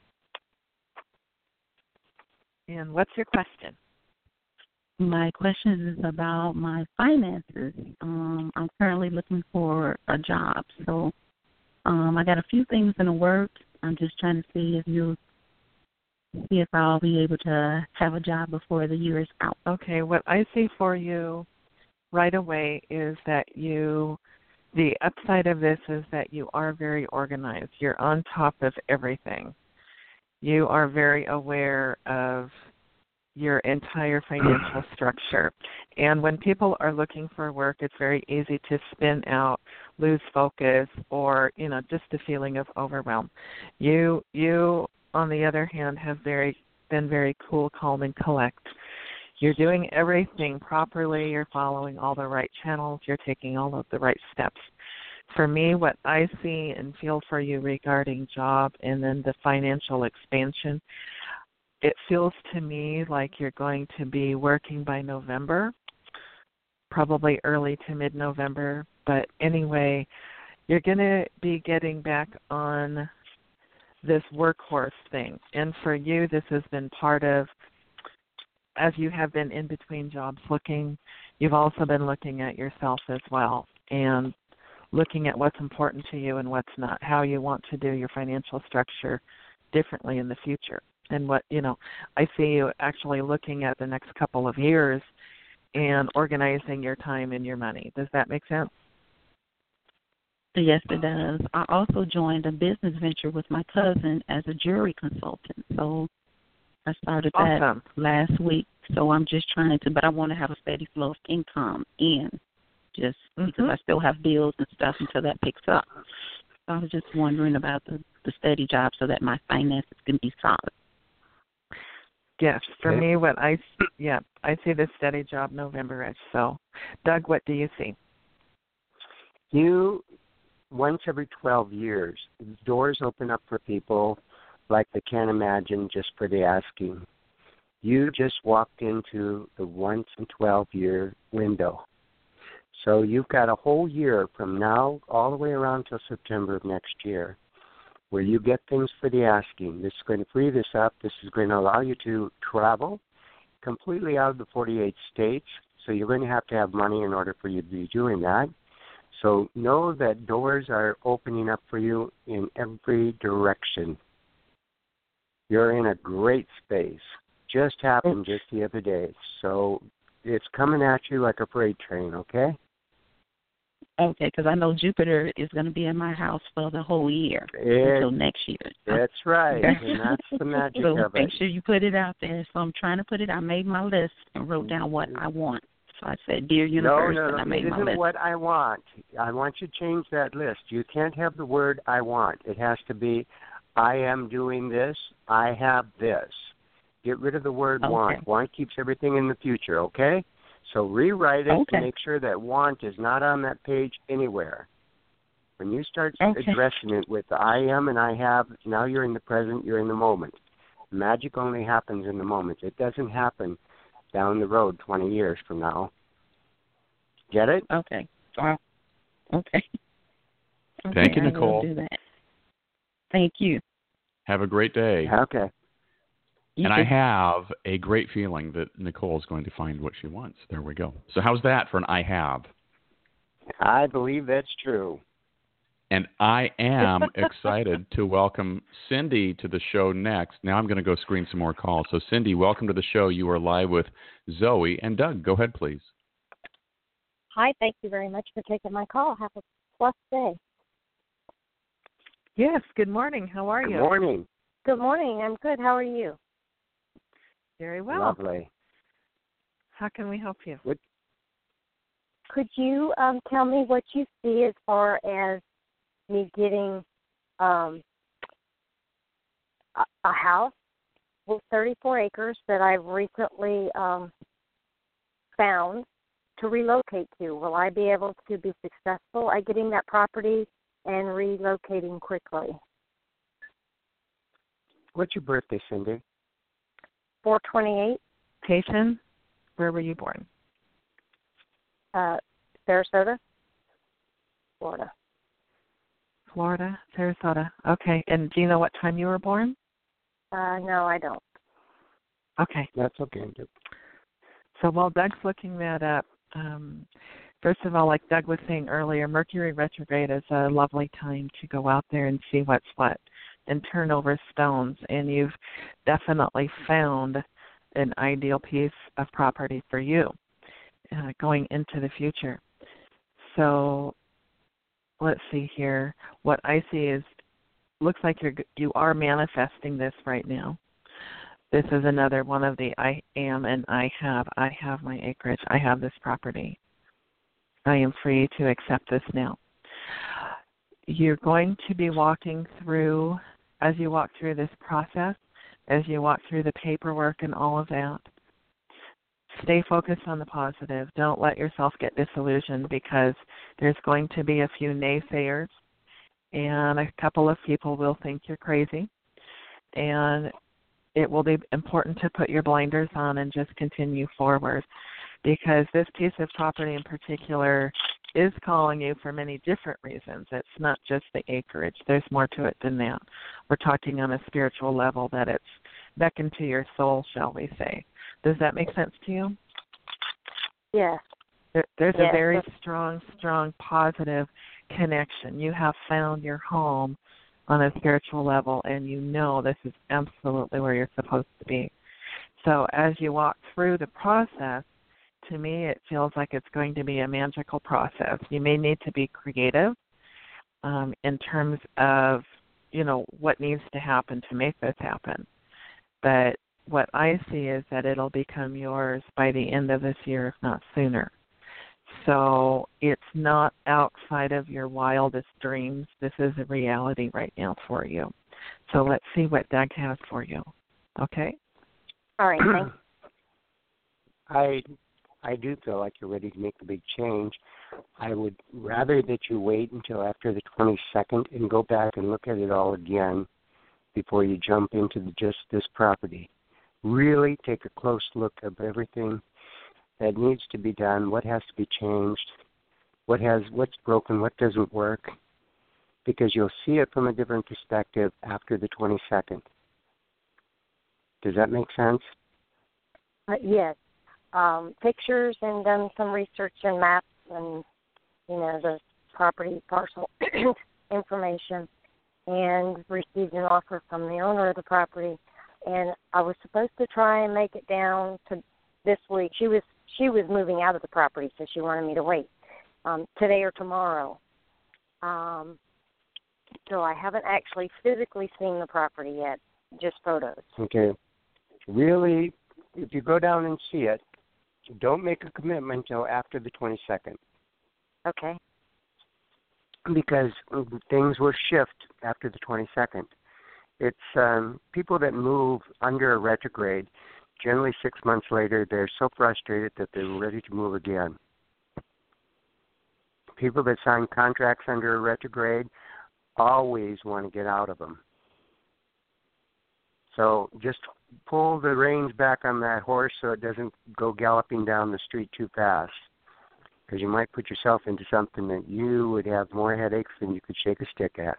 And what's your question? My question is about my finances. I'm currently looking for a job. So I got a few things in the works. I'm just trying to see if I'll be able to have a job before the year is out. Okay, what I see for you right away is that the upside of this is that you are very organized. You're on top of everything. You are very aware of your entire financial structure. And when people are looking for work, it's very easy to spin out, lose focus, or, just a feeling of overwhelm. You on the other hand, have been very cool, calm, and collect. You're doing everything properly. You're following all the right channels. You're taking all of the right steps. For me, what I see and feel for you regarding job and then the financial expansion, it feels to me like you're going to be working by November, probably early to mid-November. But anyway, you're going to be getting back on this workhorse thing. And for you, this has been part of, as you have been in between jobs looking, you've also been looking at yourself as well and looking at what's important to you and what's not, how you want to do your financial structure differently in the future. And what, I see you actually looking at the next couple of years and organizing your time and your money. Does that make sense? Yes, it does. I also joined a business venture with my cousin as a jewelry consultant. So I started that last week. So I'm just trying to, but I want to have a steady flow of income in just because I still have bills and stuff until that picks up. So I was just wondering about the steady job so that my finances can be solid. Yes, for me, I see the steady job November-ish. So, Doug, what do you see? Once every 12 years, doors open up for people like they can't imagine just for the asking. You just walked into the once in 12-year window. So you've got a whole year from now all the way around till September of next year where you get things for the asking. This is going to free this up. This is going to allow you to travel completely out of the 48 states. So you're going to have money in order for you to be doing that. So know that doors are opening up for you in every direction. You're in a great space. Just happened just the other day. So it's coming at you like a freight train, okay? Okay, because I know Jupiter is going to be in my house for the whole year until next year. That's right, and that's the magic so of it. Make sure you put it out there. So I'm trying to put it. I made my list and wrote down what I want. So I said, "Dear Universe," no, and I made my list. It isn't what I want. I want you to change that list. You can't have the word "I want." It has to be, "I am doing this. I have this." Get rid of the word want. Want keeps everything in the future, okay? So rewrite it to make sure that want is not on that page anywhere. When you start addressing it with I am and I have, now you're in the present, you're in the moment. Magic only happens in the moment. It doesn't happen down the road 20 years from now. Get it? Okay. Okay. Thank you, Nicole. I will do that. Thank you. Have a great day. Okay. And I have a great feeling that Nicole is going to find what she wants. There we go. So how's that for an I have? I believe that's true. And I am excited to welcome Cindy to the show next. Now I'm going to go screen some more calls. So Cindy, welcome to the show. You are live with Zoe and Doug. Go ahead, please. Hi, thank you very much for taking my call. Have a blessed day. Yes, good morning. How are you? Good morning. Good morning. I'm good. How are you? Very well. Lovely. How can we help you? Could you tell me what you see as far as me getting a house with 34 acres that I've recently found to relocate to? Will I be able to be successful at getting that property and relocating quickly? What's your birthday, Cindy? 4/28. Location? Where were you born? Sarasota, Florida. Florida, Sarasota. Okay. And do you know what time you were born? No, I don't. Okay. That's okay. So while Doug's looking that up, first of all, like Doug was saying earlier, Mercury retrograde is a lovely time to go out there and see what's what and turn over stones. And you've definitely found an ideal piece of property for you going into the future. So let's see here. What I see is, looks like you are manifesting this right now. This is another one of the I am and I have. I have my acreage. I have this property. I am free to accept this now. You're going to be walking through, as you walk through this process, as you walk through the paperwork and all of that, stay focused on the positive. Don't let yourself get disillusioned, because there's going to be a few naysayers, and a couple of people will think you're crazy. And it will be important to put your blinders on and just continue forward, because this piece of property in particular is calling you for many different reasons. It's not just the acreage. There's more to it than that. We're talking on a spiritual level, that it's beckoned to your soul, shall we say. Does that make sense to you? Yes. There's a very strong, positive connection. You have found your home on a spiritual level, and you know this is absolutely where you're supposed to be. So as you walk through the process, to me it feels like it's going to be a magical process. You may need to be creative in terms of, what needs to happen to make this happen. But what I see is that it'll become yours by the end of this year, if not sooner. So it's not outside of your wildest dreams. This is a reality right now for you. So let's see what Doug has for you. Okay? All right, thanks. I do feel like you're ready to make the big change. I would rather that you wait until after the 22nd and go back and look at it all again before you jump into just this property. Really take a close look at everything that needs to be done, what has to be changed, what's broken, what doesn't work, because you'll see it from a different perspective after the 22nd. Does that make sense? Yes. Pictures and done some research and maps and, the property parcel information and received an offer from the owner of the property. And I was supposed to try and make it down to this week. She was moving out of the property, so she wanted me to wait today or tomorrow. So I haven't actually physically seen the property yet, just photos. Okay. Really, if you go down and see it, don't make a commitment until after the 22nd. Okay. Because things will shift after the 22nd. It's people that move under a retrograde. Generally 6 months later, they're so frustrated that they're ready to move again. People that sign contracts under a retrograde always want to get out of them. So just pull the reins back on that horse so it doesn't go galloping down the street too fast, because you might put yourself into something that you would have more headaches than you could shake a stick at.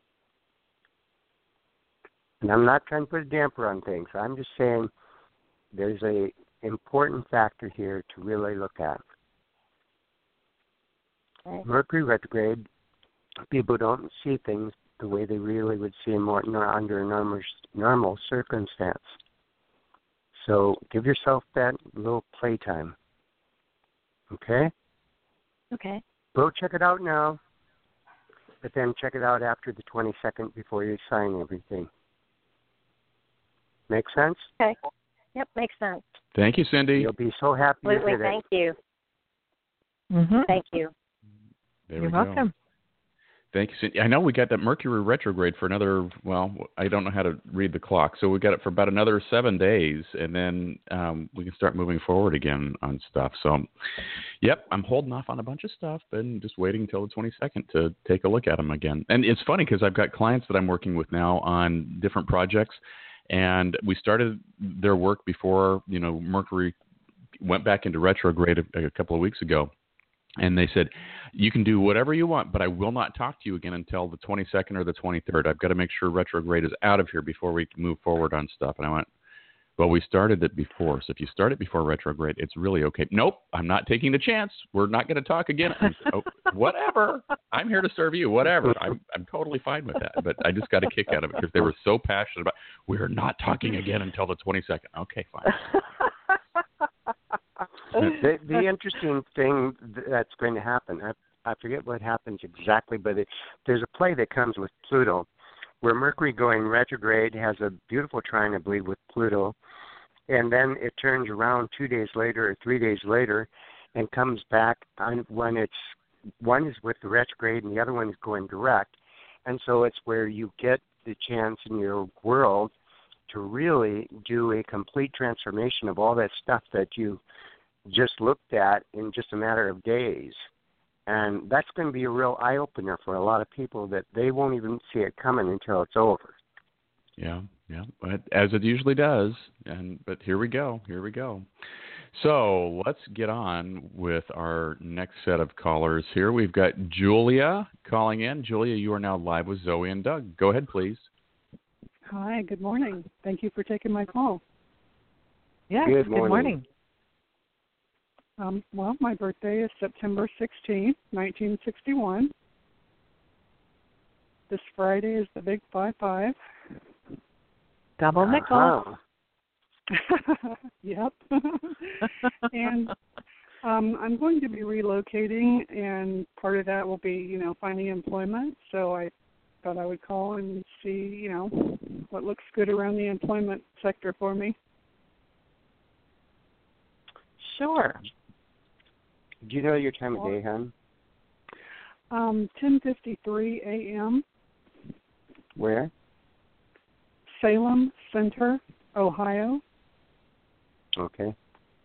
And I'm not trying to put a damper on things. I'm just saying there's a important factor here to really look at. Okay. Mercury retrograde, people don't see things the way they really would see them under a normal circumstance. So give yourself that little playtime. Okay? Okay. Go check it out now, but then check it out after the 22nd before you sign everything. Make sense? Okay. Yep, makes sense. Thank you, Cindy. You'll be so happy you did it. Thank you. Mm-hmm. Thank you. There You're we go. welcome. Thank you, Cindy. I know we got that Mercury retrograde for another, well, I don't know how to read the clock, so we got it for about another 7 days, and then we can start moving forward again on stuff. So, yep, I'm holding off on a bunch of stuff and just waiting until the 22nd to take a look at them again. And it's funny because I've got clients that I'm working with now on different projects, and we started their work before, Mercury went back into retrograde a couple of weeks ago. And they said, you can do whatever you want, but I will not talk to you again until the 22nd or the 23rd. I've got to make sure retrograde is out of here before we can move forward on stuff. And I went, well, we started it before. So if you start it before retrograde, it's really okay. Nope, I'm not taking the chance. We're not going to talk again. I said, oh, whatever. I'm here to serve you. Whatever. I'm totally fine with that. But I just got a kick out of it because they were so passionate about, we're not talking again until the 22nd. Okay, fine. The interesting thing that's going to happen, I forget what happens exactly, but there's a play that comes with Pluto where Mercury going retrograde has a beautiful trine, I believe, with Pluto, and then it turns around 2 days later or 3 days later and comes back when one is with the retrograde and the other one is going direct. And so it's where you get the chance in your world to really do a complete transformation of all that stuff that you just looked at in just a matter of days. And that's going to be a real eye-opener for a lot of people that they won't even see it coming until it's over. Yeah, but as it usually does. But here we go. So let's get on with our next set of callers here. We've got Julia calling in. Julia, you are now live with Zoe and Doug. Go ahead, please. Hi, good morning. Thank you for taking my call. Yeah, good morning. Well, my birthday is September 16th, 1961. This Friday is the big 5-5. Double nickel. Yep. And I'm going to be relocating, and part of that will be, finding employment. So I thought I would call and see, what looks good around the employment sector for me. Sure. Do you know your time of day, hon? 10:53 a.m. Where? Salem Center, Ohio. Okay.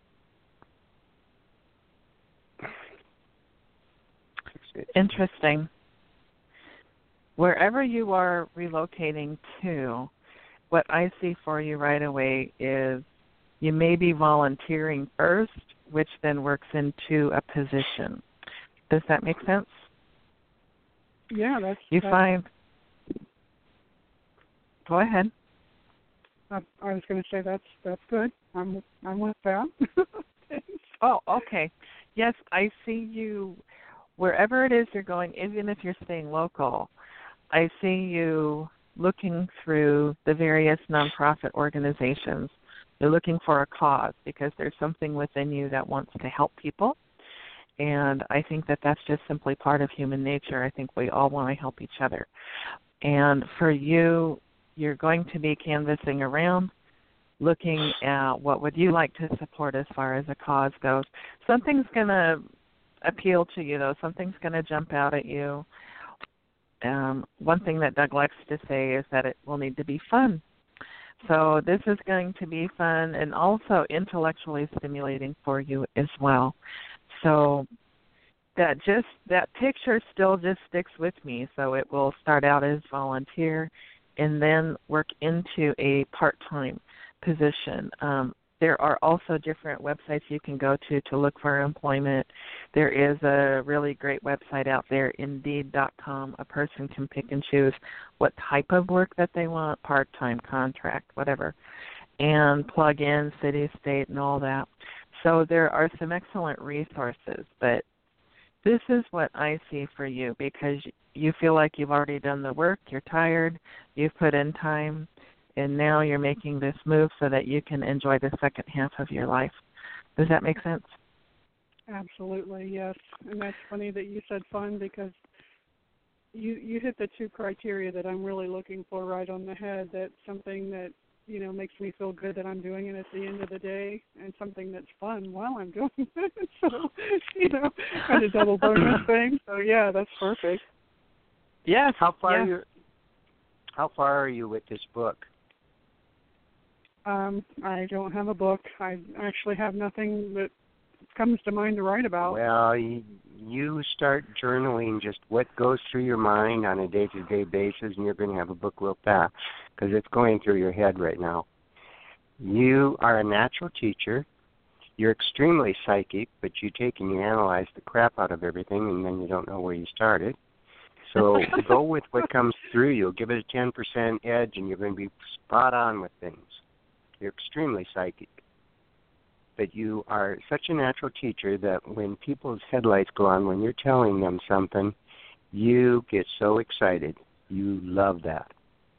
Interesting. Wherever you are relocating to, what I see for you right away is you may be volunteering first, which then works into a position. Does that make sense? Yeah, find. Go ahead. I was going to say that's good. I'm with that. Oh, okay. Yes, I see you wherever it is you're going, even if you're staying local, I see you looking through the various nonprofit organizations. You're looking for a cause because there's something within you that wants to help people. And I think that that's just simply part of human nature. I think we all want to help each other. And for you, you're going to be canvassing around, looking at what would you like to support as far as a cause goes. Something's going to appeal to you, though. Something's going to jump out at you. One thing that Doug likes to say is that it will need to be fun. So this is going to be fun and also intellectually stimulating for you as well. So that picture still just sticks with me. So it will start out as volunteer and then work into a part-time position. There are also different websites you can go to look for employment. There is a really great website out there, Indeed.com. A person can pick and choose what type of work that they want, part-time, contract, whatever, and plug in city, state, and all that. So there are some excellent resources, but this is what I see for you because you feel like you've already done the work, you're tired, you've put in time, and now you're making this move so that you can enjoy the second half of your life. Does that make sense? Absolutely, yes. And that's funny that you said fun because you hit the two criteria that I'm really looking for right on the head. That's something that, you know, makes me feel good that I'm doing it at the end of the day, and something that's fun while I'm doing it. So, you know, kind of double bonus thing. So, yeah, that's perfect. Yes. How far are you with this book? I don't have a book. I actually have nothing that comes to mind to write about. Well, you start journaling just what goes through your mind on a day-to-day basis, and you're going to have a book real fast because it's going through your head right now. You are a natural teacher. You're extremely psychic, but you take and you analyze the crap out of everything, and then you don't know where you started. So go with what comes through you. Give it a 10% edge, and you're going to be spot on with things. You're extremely psychic. But you are such a natural teacher that when people's headlights go on, when you're telling them something, you get so excited. You love that.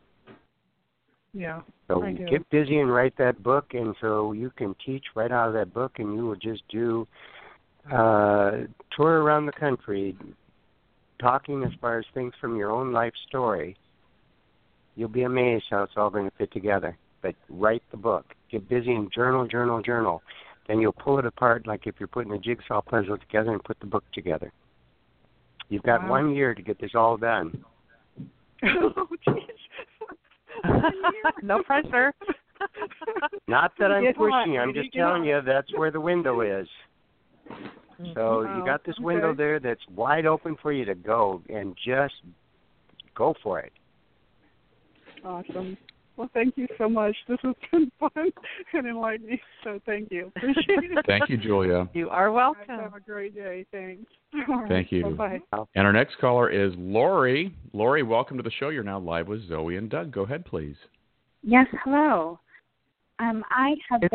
Yeah, so I do. Get busy and write that book, and so you can teach right out of that book, and you will just do tour around the country, talking as far as things from your own life story. You'll be amazed how it's all going to fit together. But write the book. Get busy and journal. Then you'll pull it apart like if you're putting a jigsaw puzzle together and put the book together. You've got 1 year to get this all done. Oh, jeez. No pressure. Not that I'm pushing. I'm just telling you that's where the window is. So you got this window there that's wide open for you to go, and just go for it. Awesome. Well, thank you so much. This has been fun and enlightening, so thank you. Appreciate it. Thank you, Julia. You are welcome. Have a great day. Thanks. All right. Thank you. Bye-bye. And our next caller is Lori. Lori, welcome to the show. You're now live with Zoe and Doug. Go ahead, please. Yes, hello. I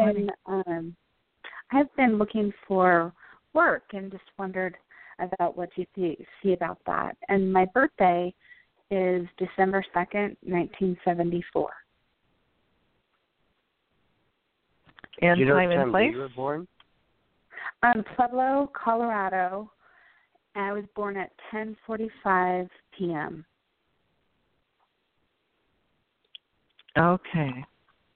have been looking for work and just wondered about what you see about that. And my birthday is December 2nd, 1974. And you know time and place? You were born? Pueblo, Colorado. And I was born at 10:45 p.m. Okay.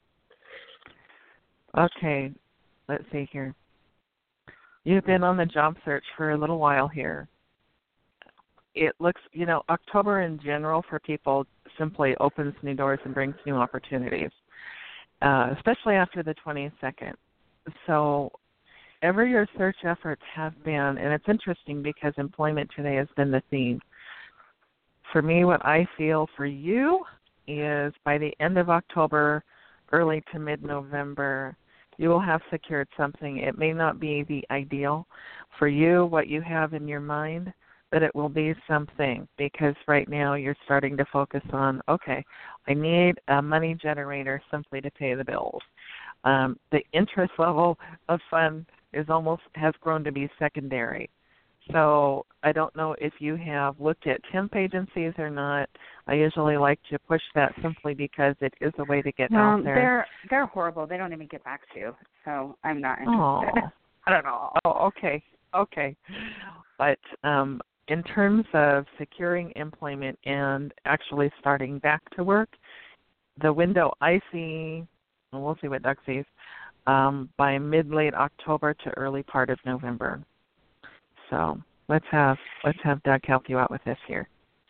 Let's see here. You've been on the job search for a little while here. It looks, October in general for people simply opens new doors and brings new opportunities, especially after the 22nd. So ever your search efforts have been, and it's interesting because employment today has been the theme. For me, what I feel for you is by the end of October, early to mid-November, you will have secured something. It may not be the ideal for you, what you have in your mind, but it will be something because right now you're starting to focus on, okay, I need a money generator simply to pay the bills. The interest level of fun has grown to be secondary. So I don't know if you have looked at temp agencies or not. I usually like to push that simply because it is a way to get out there. They're horrible. They don't even get back to you. So I'm not interested. I don't know. Oh, okay. But in terms of securing employment and actually starting back to work, the window I see, and we'll see what Doug sees, by mid-late October to early part of November. So let's have Doug help you out with this here.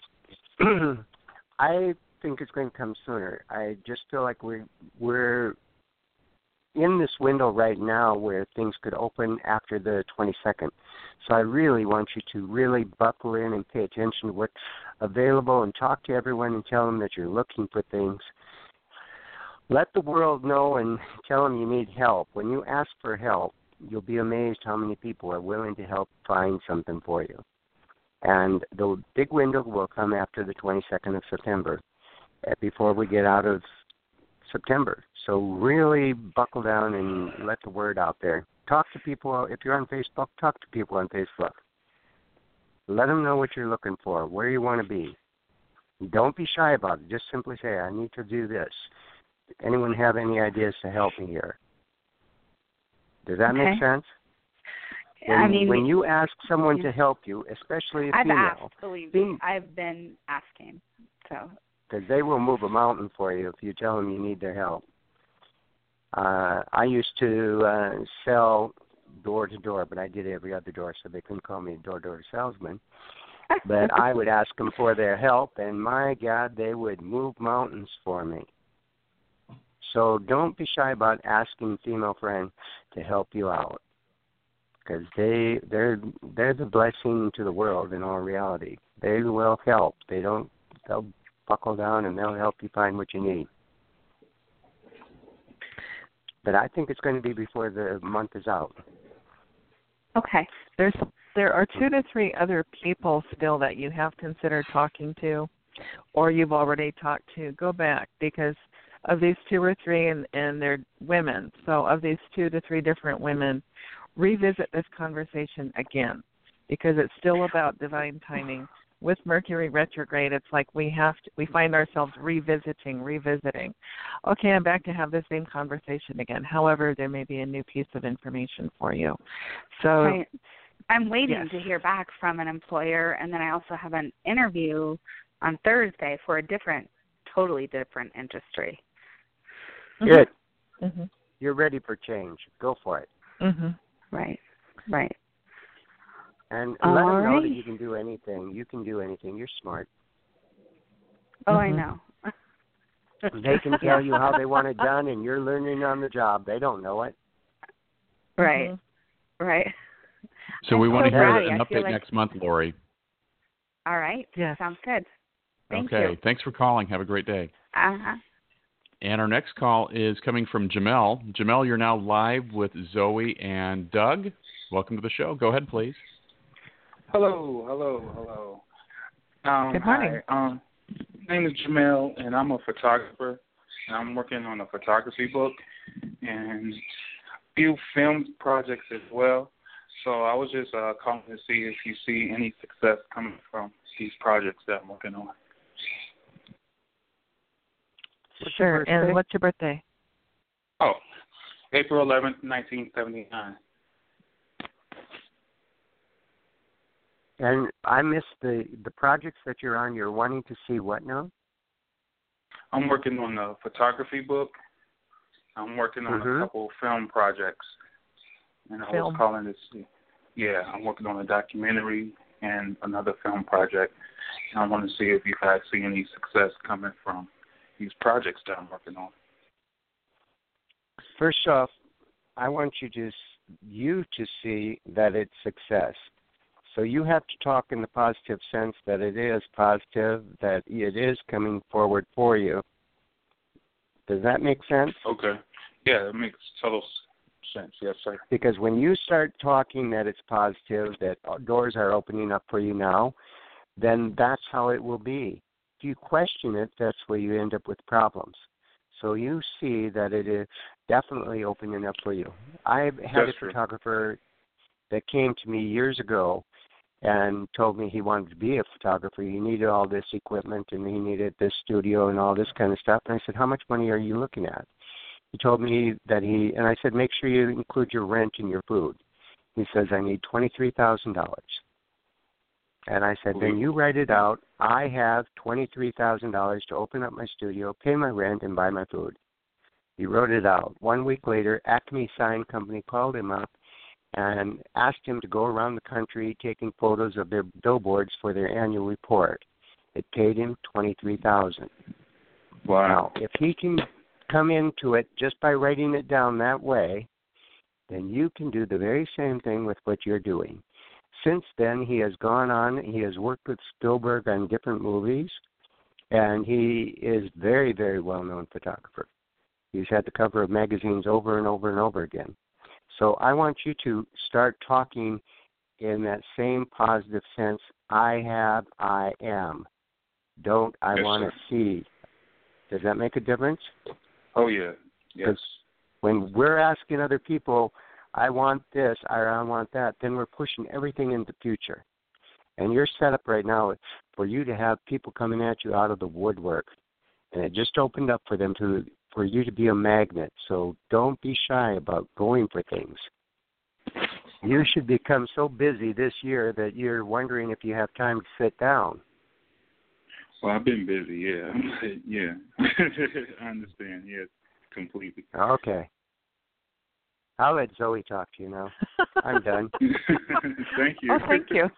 I think it's going to come sooner. I just feel like we're in this window right now where things could open after the 22nd. So I really want you to really buckle in and pay attention to what's available and talk to everyone and tell them that you're looking for things. Let the world know and tell them you need help. When you ask for help, you'll be amazed how many people are willing to help find something for you. And the big window will come after the 22nd of September, before we get out of September. So really buckle down and let the word out there. Talk to people. If you're on Facebook, talk to people on Facebook. Let them know what you're looking for, where you want to be. Don't be shy about it. Just simply say, I need to do this. Anyone have any ideas to help me here? Does that make sense? When you ask someone to help you, especially a female, asked, believe me, I've been asking. So. Because they will move a mountain for you if you tell them you need their help. I used to sell door to door, but I did every other door, so they couldn't call me a door-to-door salesman. But I would ask them for their help, and my God, they would move mountains for me. So don't be shy about asking female friends to help you out, because they're the blessing to the world in all reality. They will help. They'll buckle down and they'll help you find what you need. But I think it's going to be before the month is out. Okay. There are 2 to 3 other people still that you have considered talking to, or you've already talked to. Go back, because of these 2 or 3, and they're women. So of these 2 to 3 different women, revisit this conversation again, because it's still about divine timing. With Mercury retrograde, it's like we find ourselves revisiting. Okay, I'm back to have the same conversation again. However, there may be a new piece of information for you. So right. I'm waiting to hear back from an employer, and then I also have an interview on Thursday for a totally different industry. Good. Mm-hmm. You're ready for change. Go for it. Mm-hmm. Right. And let them know that you can do anything. You can do anything. You're smart. Oh, I know. They can tell you how they want it done, and you're learning on the job. They don't know it. Right. Right. So we want to hear an update next month, Lori. All right. Yeah. Sounds good. Thank you. Okay. Thanks for calling. Have a great day. Uh-huh. And our next call is coming from Jamel. Jamel, you're now live with Zoe and Doug. Welcome to the show. Go ahead, please. Hello. Good morning. Hi. My name is Jamel, and I'm a photographer. And I'm working on a photography book and a few film projects as well. So I was just calling to see if you see any success coming from these projects that I'm working on. Sure. And what's your birthday? Oh, April 11th, 1979. And I missed the projects that you're on. You're wanting to see what now? I'm working on a photography book. I'm working on a couple film projects. And I was calling to see. Yeah, I'm working on a documentary and another film project. And I want to see if you've had seen any success coming from these projects that I'm working on. First off, I want you to see that it's success. So you have to talk in the positive sense that it is positive, that it is coming forward for you. Does that make sense? Okay. Yeah, it makes total sense. Yes, sir. Because when you start talking that it's positive, that doors are opening up for you now, then that's how it will be. If you question it, that's where you end up with problems. So you see that it is definitely opening up for you. I had a photographer that came to me years ago, and told me he wanted to be a photographer. He needed all this equipment, and he needed this studio and all this kind of stuff. And I said, how much money are you looking at? He told me that and I said, make sure you include your rent and your food. He says, I need $23,000. And I said, then you write it out. I have $23,000 to open up my studio, pay my rent, and buy my food. He wrote it out. 1 week later, Acme Sign Company called him up and asked him to go around the country taking photos of their billboards for their annual report. It paid him $23,000. Wow. Now, if he can come into it just by writing it down that way, then you can do the very same thing with what you're doing. Since then, he has gone on, he has worked with Spielberg on different movies, and he is very, very well-known photographer. He's had the cover of magazines over and over and over again. So I want you to start talking in that same positive sense. I have, I am. Don't I want to see. Does that make a difference? Oh, yeah. Yes. When we're asking other people, I want this or I want that, then we're pushing everything into the future. And your setup right now is for you to have people coming at you out of the woodwork. And it just opened up for them for you to be a magnet. So don't be shy about going for things. You should become so busy this year that you're wondering if you have time to sit down. Well, I've been busy, yeah. Yeah. I understand, yes, completely. Okay. I'll let Zoe talk to you now. I'm done. Thank you. Oh, thank you.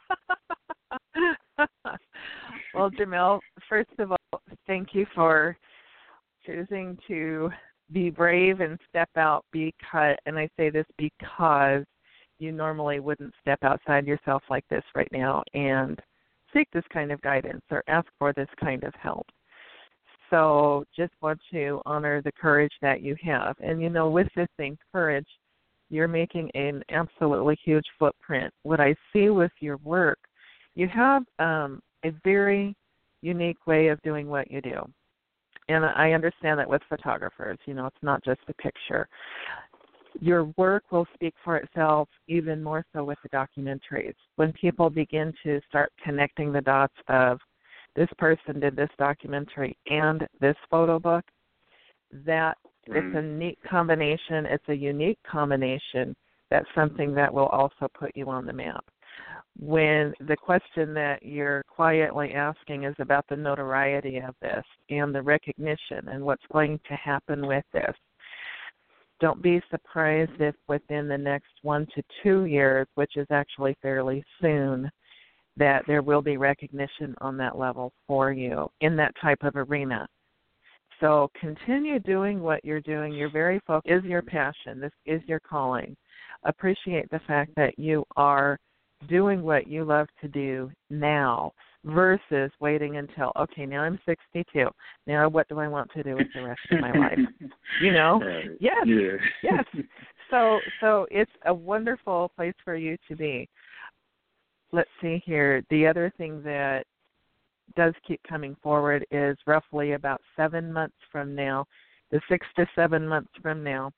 Well, Jamil, first of all, thank you for choosing to be brave and step out and I say this because you normally wouldn't step outside yourself like this right now and seek this kind of guidance or ask for this kind of help. So just want to honor the courage that you have. And, with this same courage, you're making an absolutely huge footprint. What I see with your work, you have a very unique way of doing what you do. And I understand that with photographers, it's not just a picture. Your work will speak for itself even more so with the documentaries. When people begin to start connecting the dots of this person did this documentary and this photo book, that it's a neat combination. It's a unique combination. That's something that will also put you on the map. When the question that you're quietly asking is about the notoriety of this and the recognition and what's going to happen with this, don't be surprised if within the next 1 to 2 years, which is actually fairly soon, that there will be recognition on that level for you in that type of arena. So continue doing what you're doing. You're very focused. This is your passion. This is your calling. Appreciate the fact that you are doing what you love to do now versus waiting until, okay, now I'm 62. Now what do I want to do with the rest of my life? Right. Yes, yeah. yes. So it's a wonderful place for you to be. Let's see here. The other thing that does keep coming forward is roughly about 7 months from now, the 6 to 7 months from now,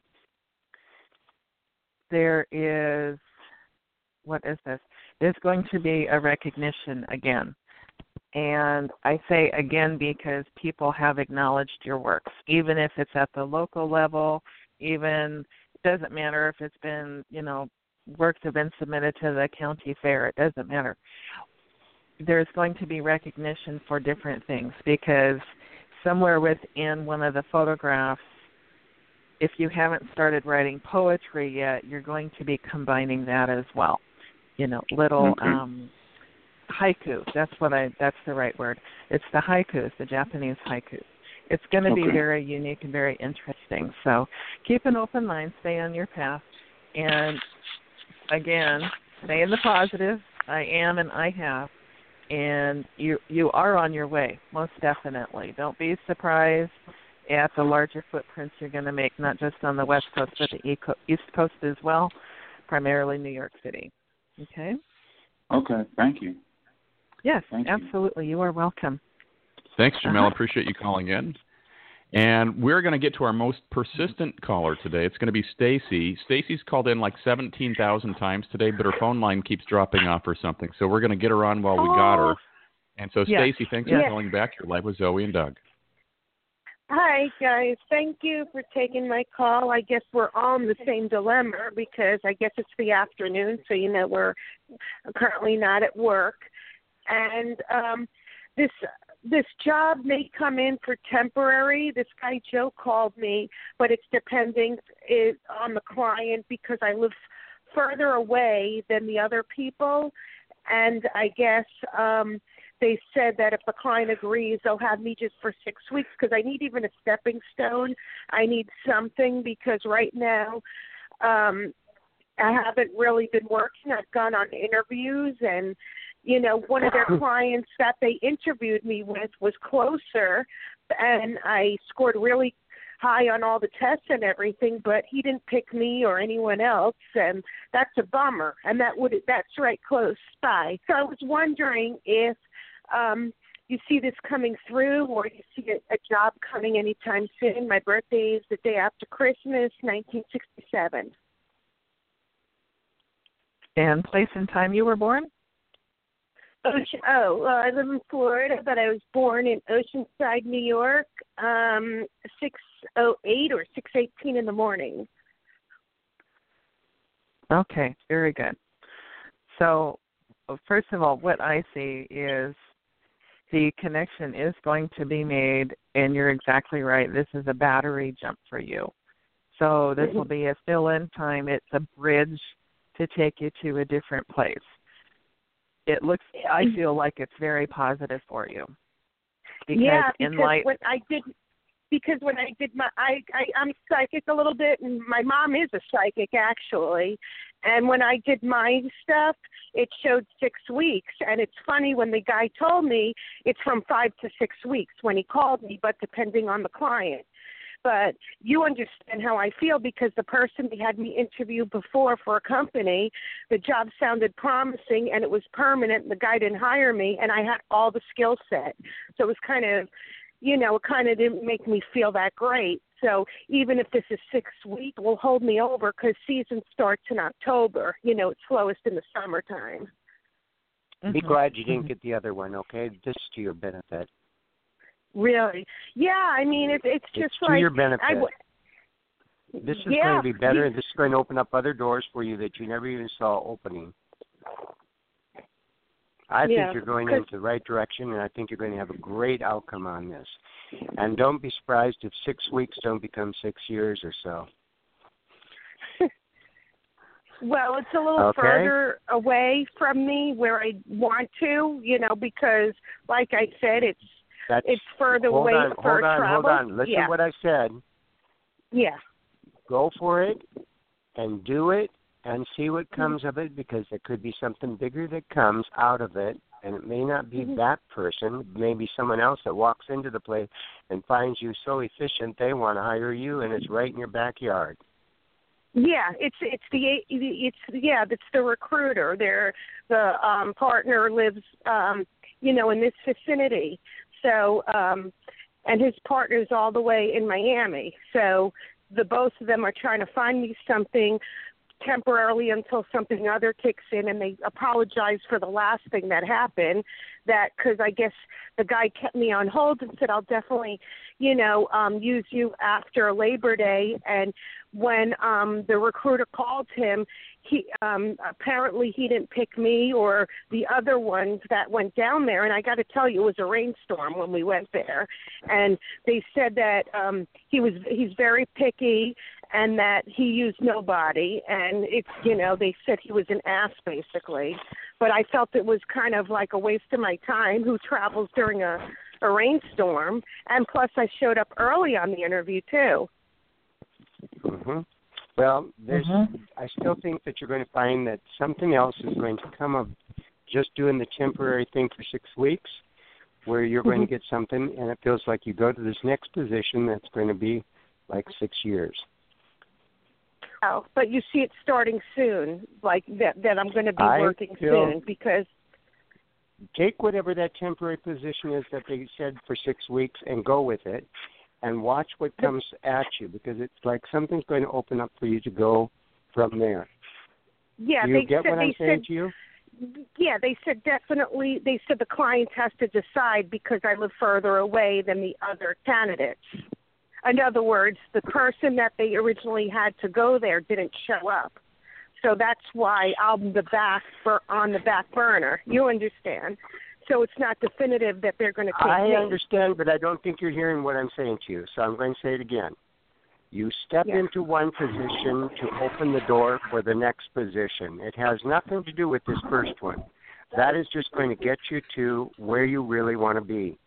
there is, what is this? There's going to be a recognition again. And I say again because people have acknowledged your works, even if it's at the local level, even, it doesn't matter if it's been, works have been submitted to the county fair. It doesn't matter. There's going to be recognition for different things because somewhere within one of the photographs, if you haven't started writing poetry yet, you're going to be combining that as well. Little haiku. That's the right word. It's the haikus, the Japanese haikus. It's going to be very unique and very interesting. So keep an open mind, stay on your path, and again, stay in the positive. I am and I have. And you are on your way, most definitely. Don't be surprised at the larger footprints you're going to make, not just on the West Coast, but the East Coast as well, primarily New York City. Okay? Okay, thank you. Yes, thank absolutely. You are welcome. Thanks, Jamil. Appreciate you calling in. And we're going to get to our most persistent caller today. It's going to be Stacy. Stacy's called in like 17,000 times today, but her phone line keeps dropping off or something. So we're going to get her on while we got her. And so, yes. Stacy, thanks for calling back. You're live with Zoe and Doug. Hi, guys. Thank you for taking my call. I guess we're all in the same dilemma because I guess it's the afternoon, so we're currently not at work. And this job may come in for temporary. This guy Joe called me, but it's depending on the client because I live further away than the other people. And I guess they said that if the client agrees, they'll have me just for 6 weeks because I need even a stepping stone. I need something because right now I haven't really been working. I've gone on interviews and one of their clients that they interviewed me with was closer, and I scored really high on all the tests and everything, but he didn't pick me or anyone else, and that's a bummer. And that's right close by. So I was wondering if you see this coming through, or you see a job coming anytime soon. My birthday is the day after Christmas, 1967. And place and time you were born? I live in Florida, but I was born in Oceanside, New York, 6:08 or 6:18 in the morning. Okay, very good. So, first of all, what I see is the connection is going to be made, and you're exactly right. This is a battery jump for you. So this will be a fill-in time. It's a bridge to take you to a different place. I feel like it's very positive for you. Because when I did my, I'm psychic a little bit, and my mom is a psychic actually. And when I did my stuff, it showed 6 weeks. And it's funny, when the guy told me, it's from 5 to 6 weeks when he called me, but depending on the client. But you understand how I feel because the person they had me interview before for a company, the job sounded promising and it was permanent. The guy didn't hire me, and I had all the skill set. So it was kind of, it kind of didn't make me feel that great. So even if this is 6 weeks, it will hold me over because season starts in October. It's slowest in the summertime. Be glad you didn't get the other one, okay? Just to your benefit. Really? Yeah, I mean, it's just to like... your benefit. This is going to be better. This is going to open up other doors for you that you never even saw opening. I think you're going into the right direction, and I think you're going to have a great outcome on this. And don't be surprised if 6 weeks don't become 6 years or so. Well, it's a little further away from me where I want to, because, like I said, it's further away for travel. Hold on. Listen to what I said. Yeah. Go for it and do it and see what comes of it, because there could be something bigger that comes out of it, and it may not be that person. It may be someone else that walks into the place and finds you so efficient they want to hire you, and it's right in your backyard. Yeah, it's the recruiter. The partner lives in this vicinity. So, and his partner's all the way in Miami. So the both of them are trying to find me something temporarily until something other kicks in, and they apologize for the last thing that happened, because I guess the guy kept me on hold and said, I'll definitely, use you after Labor Day. And when the recruiter called him, he apparently he didn't pick me or the other ones that went down there. And I got to tell you, it was a rainstorm when we went there. And they said that he's very picky and that he used nobody. And they said he was an ass basically. But I felt it was kind of like a waste of my time, who travels during a rainstorm. And plus I showed up early on the interview too. Mm-hmm. Well, I still think that you're going to find that something else is going to come of just doing the temporary thing for 6 weeks, where you're going to get something, and it feels like you go to this next position that's going to be like 6 years. Oh, but you see it starting soon, like that I'm going to be working soon, because... Take whatever that temporary position is that they said for 6 weeks and go with it. and watch what comes at you, because it's like something's going to open up for you to go from there. Yeah, Do you get what I'm saying to you? Yeah, they said definitely. They said the client has to decide because I live further away than the other candidates. In other words, the person that they originally had to go there didn't show up. So that's why I'm on the back burner. You understand? So it's not definitive that they're going to take me. I understand, but I don't think you're hearing what I'm saying to you. So I'm going to say it again. You step into one position to open the door for the next position. It has nothing to do with this first one. That is just going to get you to where you really want to be.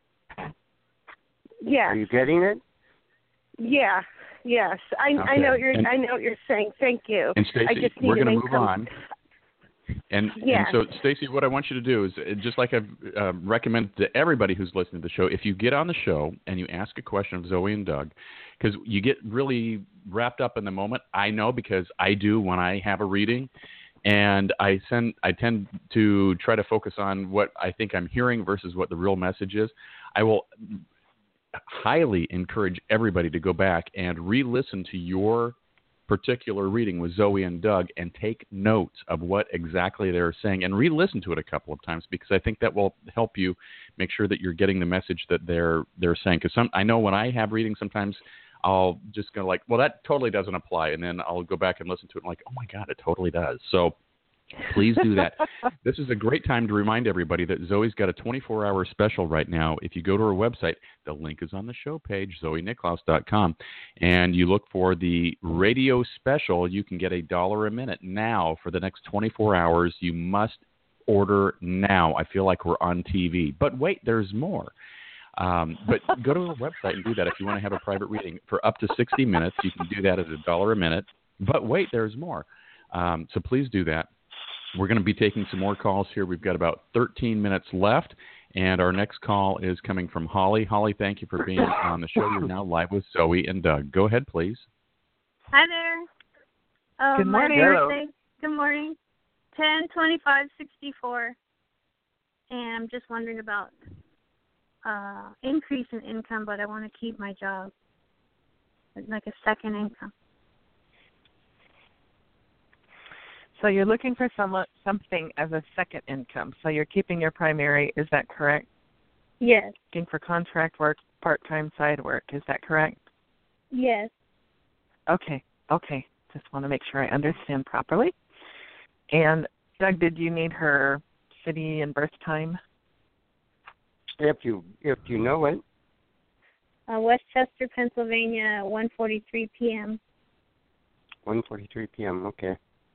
Yeah. Are you getting it? Yeah. Yes. I know what you're saying. Thank you. And Stacey, we're going to move on. And so, Stacey, what I want you to do is, just like I've recommended to everybody who's listening to the show, if you get on the show and you ask a question of Zoe and Doug, because you get really wrapped up in the moment. I know, because I do when I have a reading, and I tend to try to focus on what I think I'm hearing versus what the real message is. I will highly encourage everybody to go back and re-listen to your particular reading with Zoe and Doug and take notes of what exactly they're saying, and re-listen to it a couple of times, because I think that will help you make sure that you're getting the message that they're saying. Because I know when I have readings, sometimes I'll just go like, well, that totally doesn't apply, and then I'll go back and listen to it and like, oh my God, it totally does. So please do that. This is a great time to remind everybody that Zoe's got a 24-hour special right now. If you go to her website, the link is on the show page, ZoeNicklaus.com, and you look for the radio special, you can get $1 a minute now for the next 24 hours. You must order now. I feel like we're on TV. But wait, there's more. But go to her website and do that if you want to have a private reading for up to 60 minutes. You can do that at $1 a minute. But wait, there's more. So please do that. We're going to be taking some more calls here. We've got about 13 minutes left, and our next call is coming from Holly. Holly, thank you for being on the show. You're now live with Zoe and Doug. Go ahead, please. Hi there. Good morning. My birthday, good morning. 10/25/64, and I'm just wondering about increase in income, but I want to keep my job, like a second income. So you're looking for something as a second income. So you're keeping your primary, is that correct? Yes. Looking for contract work, part-time side work, is that correct? Yes. Okay. Just want to make sure I understand properly. And Doug, did you need her city and birth time? If you know it. Westchester, Pennsylvania, 1:43 p.m. 1:43 p.m., okay.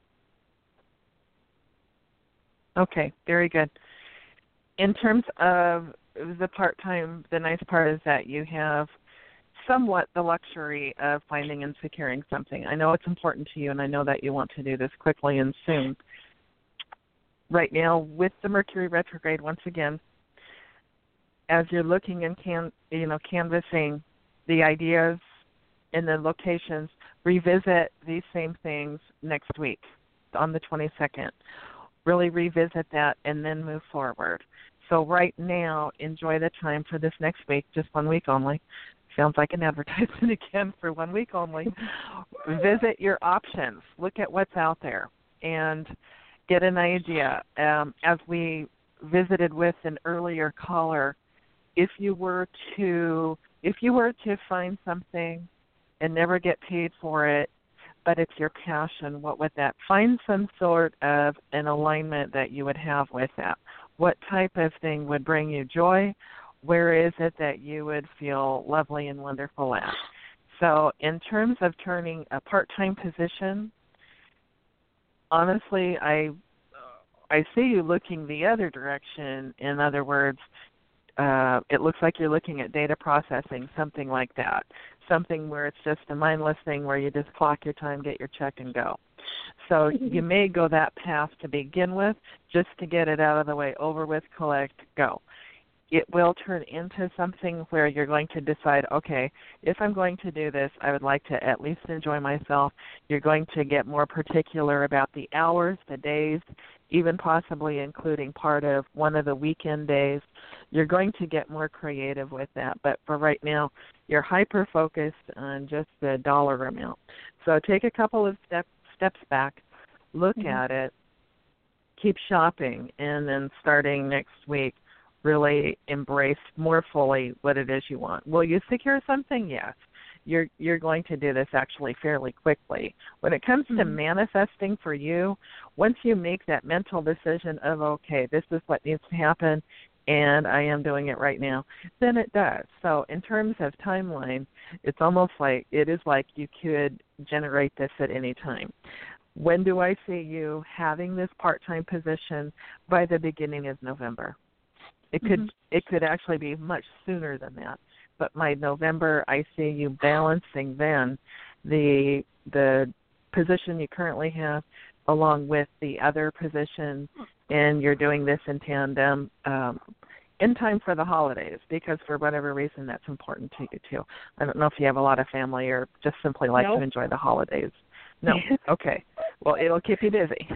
Okay, very good. In terms of the part-time, the nice part is that you have somewhat the luxury of finding and securing something. I know it's important to you, and I know that you want to do this quickly and soon. Right now, with the Mercury retrograde, once again, as you're looking and canvassing the ideas and the locations, revisit these same things next week on the 22nd. Really revisit that and then move forward. So right now, enjoy the time for this next week, just 1 week only. Sounds like an advertisement again for 1 week only. Visit your options. Look at what's out there and get an idea. As we visited with an earlier caller, if you were to find something and never get paid for it, but it's your passion, what would that? Find some sort of an alignment that you would have with that. What type of thing would bring you joy? Where is it that you would feel lovely and wonderful at? So in terms of turning a part-time position, honestly, I see you looking the other direction. In other words, it looks like you're looking at data processing, something like that. Something where it's just a mindless thing where you just clock your time, get your check, and go. So you may go that path to begin with, just to get it out of the way, over with, collect, go. It will turn into something where you're going to decide, okay, if I'm going to do this, I would like to at least enjoy myself. You're going to get more particular about the hours, the days, even possibly including part of one of the weekend days. You're going to get more creative with that, but for right now, you're hyper-focused on just the dollar amount. So take a couple of steps back, look at it, keep shopping, and then starting next week, really embrace more fully what it is you want. Will you secure something? Yes. You're going to do this actually fairly quickly. When it comes to manifesting for you, once you make that mental decision of, okay, this is what needs to happen, and I am doing it right now, then it does. So in terms of timeline, it's almost like it is like you could generate this at any time. When do I see you having this part-time position? By the beginning of November. It could actually be much sooner than that. But by November, I see you balancing then the position you currently have along with the other position, and you're doing this in tandem in time for the holidays, because for whatever reason that's important to you too. I don't know if you have a lot of family or just simply like to enjoy the holidays. No. Okay. Well, it'll keep you busy.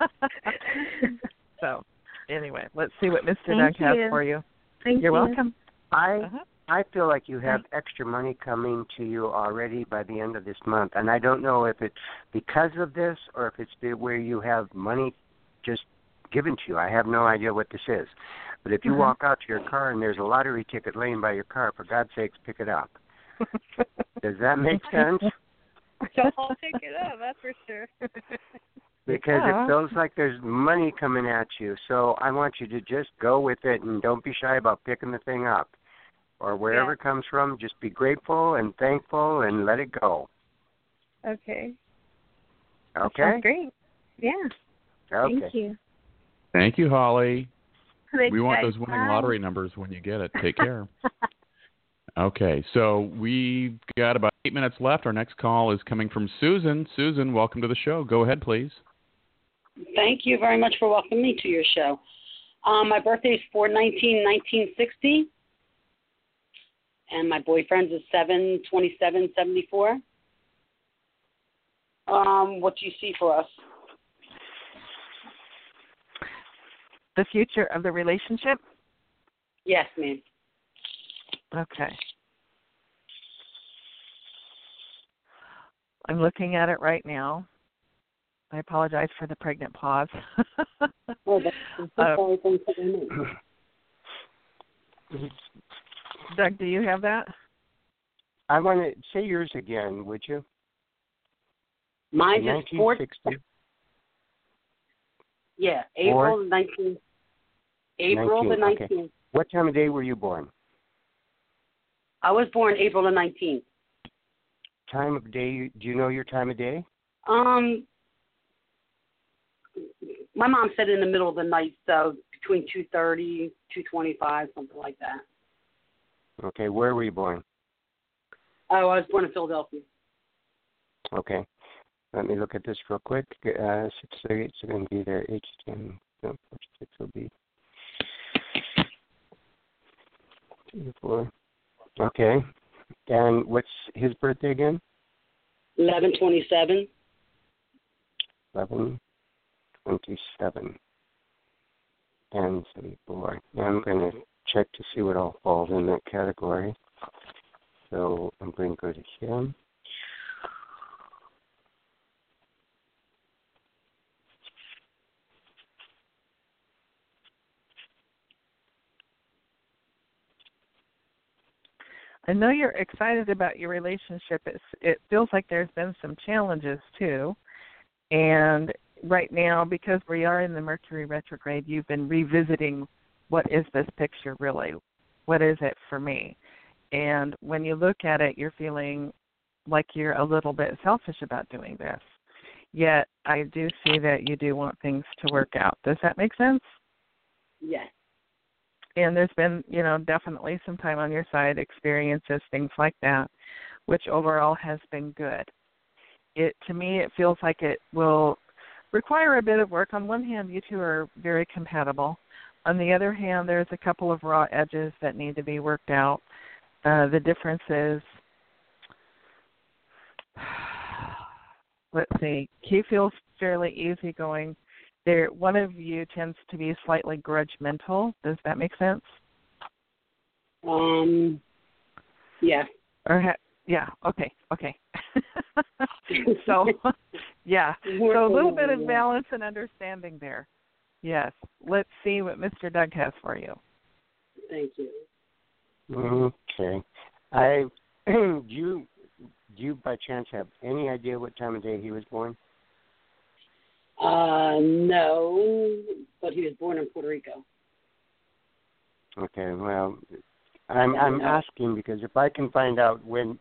So anyway, let's see what Mr. Doug has for you. You're welcome. I feel like you have extra money coming to you already by the end of this month, and I don't know if it's because of this or if it's where you have money just given to you. I have no idea what this is. But if you walk out to your car and there's a lottery ticket laying by your car, for God's sakes, pick it up. Does that make sense? I'll pick it up, that's for sure. Because it feels like there's money coming at you. So I want you to just go with it and don't be shy about picking the thing up. Or wherever it comes from, just be grateful and thankful and let it go. Okay. Okay? Sounds great. Yeah. Okay. Thank you. Thank you, Holly. Thanks, we want guys. those winning lottery numbers when you get it. Take care. Okay, so we've got about 8 minutes left. Our next call is coming from Susan. Susan, welcome to the show. Go ahead, please. Thank you very much for welcoming me to your show. My birthday is 4/19/1960, and my boyfriend's is 7/27/74. What do you see for us? The future of the relationship? Yes, ma'am. Okay. I'm looking at it right now. I apologize for the pregnant pause. Doug, do you have that? I want to say yours again, would you? Mine is 1960. Yeah, April 19th. April the 19th. Okay. What time of day were you born? I was born April the 19th. Time of day, do you know your time of day? My mom said in the middle of the night, so between 2:30, 2:25, something like that. Okay, where were you born? Oh, I was born in Philadelphia. Okay. Let me look at this real quick. 6:38 is going to be there. H10. No, 6 will be 4. Okay. And what's his birthday again? 11/27. 11/27. And 74. Now I'm going to check to see what all falls in that category. So I'm going to go to him. I know you're excited about your relationship. It feels like there's been some challenges, too. And right now, because we are in the Mercury retrograde, you've been revisiting what is this picture really? What is it for me? And when you look at it, you're feeling like you're a little bit selfish about doing this. Yet I do see that you do want things to work out. Does that make sense? Yes. And there's been, definitely some time on your side, experiences, things like that, which overall has been good. To me, it feels like it will require a bit of work. On one hand, you two are very compatible. On the other hand, there's a couple of raw edges that need to be worked out. The difference is, let's see, he feels fairly easygoing. One of you tends to be slightly grudgmental. Does that make sense? Yeah. Yeah. Okay. So, yeah. So a little bit of balance and understanding there. Yes. Let's see what Mr. Doug has for you. Thank you. Okay. Do you by chance have any idea what time of day he was born? No, but he was born in Puerto Rico. Okay. Well, I'm asking because if I can find out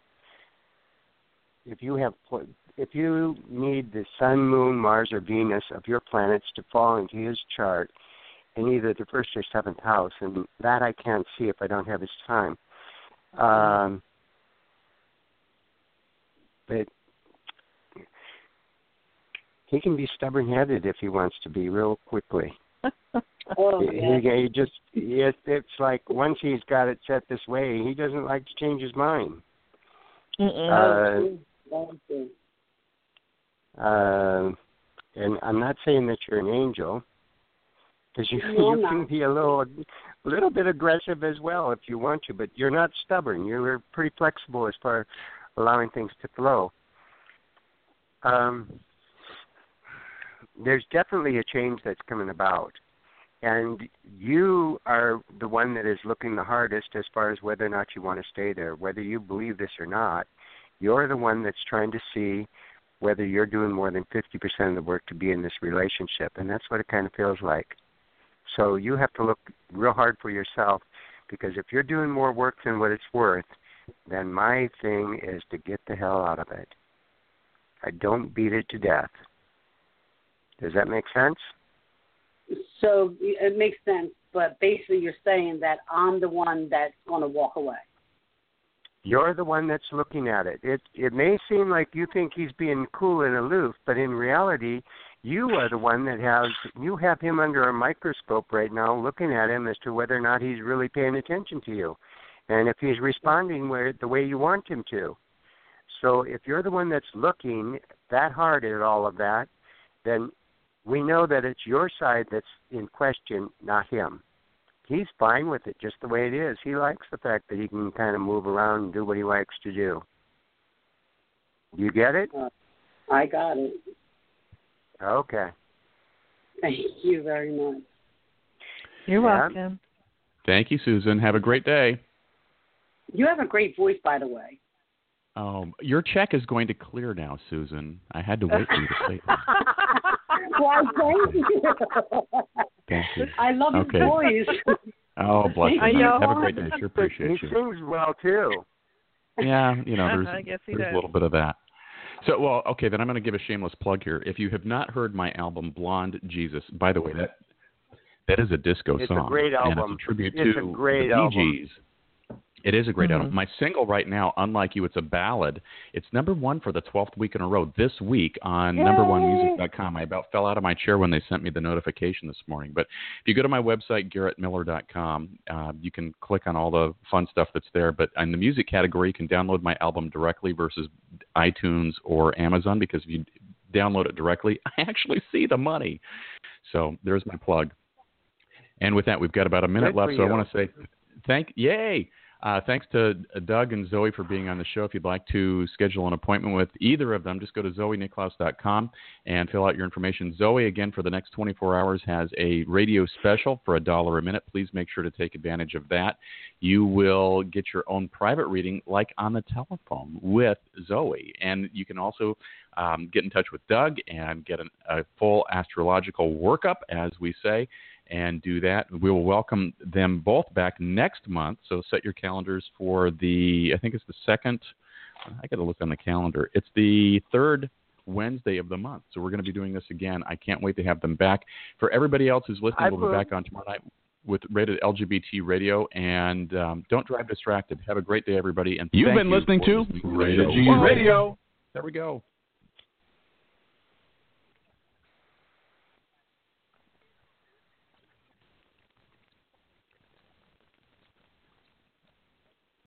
if you need the Sun, Moon, Mars, or Venus of your planets to fall into his chart in either the first or seventh house, and that I can't see if I don't have his time. But he can be stubborn-headed if he wants to be real quickly. It's like once he's got it set this way, he doesn't like to change his mind. And I'm not saying that you're an angel, because you can be a little bit aggressive as well if you want to, but you're not stubborn. You're pretty flexible as far as allowing things to flow. There's definitely a change that's coming about. And you are the one that is looking the hardest as far as whether or not you want to stay there. Whether you believe this or not, you're the one that's trying to see whether you're doing more than 50% of the work to be in this relationship. And that's what it kind of feels like. So you have to look real hard for yourself, because if you're doing more work than what it's worth, then my thing is to get the hell out of it. I don't beat it to death. Does that make sense? So it makes sense, but basically you're saying that I'm the one that's going to walk away. You're the one that's looking at it. It may seem like you think he's being cool and aloof, but in reality, you are the one that you have him under a microscope right now looking at him as to whether or not he's really paying attention to you and if he's responding the way you want him to. So if you're the one that's looking that hard at all of that, then we know that it's your side that's in question, not him. He's fine with it just the way it is. He likes the fact that he can kind of move around and do what he likes to do. You get it? I got it. Okay. Thank you very much. You're welcome. Thank you, Susan. Have a great day. You have a great voice, by the way. Your check is going to clear now, Susan. I had to wait for you to say that. Why, thank you. Thank you. I love his voice. Oh, bless you. I know. Have a great day. Sure appreciate you. He sings well, too. Yeah, there's I guess he a does. little bit of that. So, well, okay, then I'm going to give a shameless plug here. If you have not heard my album, Blonde Jesus, by the way, that is a disco song. It's a great album. And it's a tribute to the album. Bee Gees. It is a great album. My single right now, Unlike You, it's a ballad. It's #1 for the 12th week in a row this week on number1music.com. I about fell out of my chair when they sent me the notification this morning. But if you go to my website, GarrettMiller.com, you can click on all the fun stuff that's there. But in the music category, you can download my album directly versus iTunes or Amazon, because if you download it directly, I actually see the money. So there's my plug. And with that, we've got about a minute left. So I want to say thanks to Doug and Zoe for being on the show. If you'd like to schedule an appointment with either of them, just go to ZoeNiklaus.com and fill out your information. Zoe, again, for the next 24 hours, has a radio special for $1 a minute. Please make sure to take advantage of that. You will get your own private reading, like on the telephone with Zoe. And you can also get in touch with Doug and get a full astrological workup, as we say, and do that. We will welcome them both back next month, so set your calendars for I think it's the second, I got to look on the calendar. It's the third Wednesday of the month, so we're going to be doing this again. I can't wait to have them back. For everybody else who's listening, we'll be back on tomorrow night with Rated LGBT Radio, and don't drive distracted. Have a great day, everybody. And you've been listening to Rated G Radio. There we go.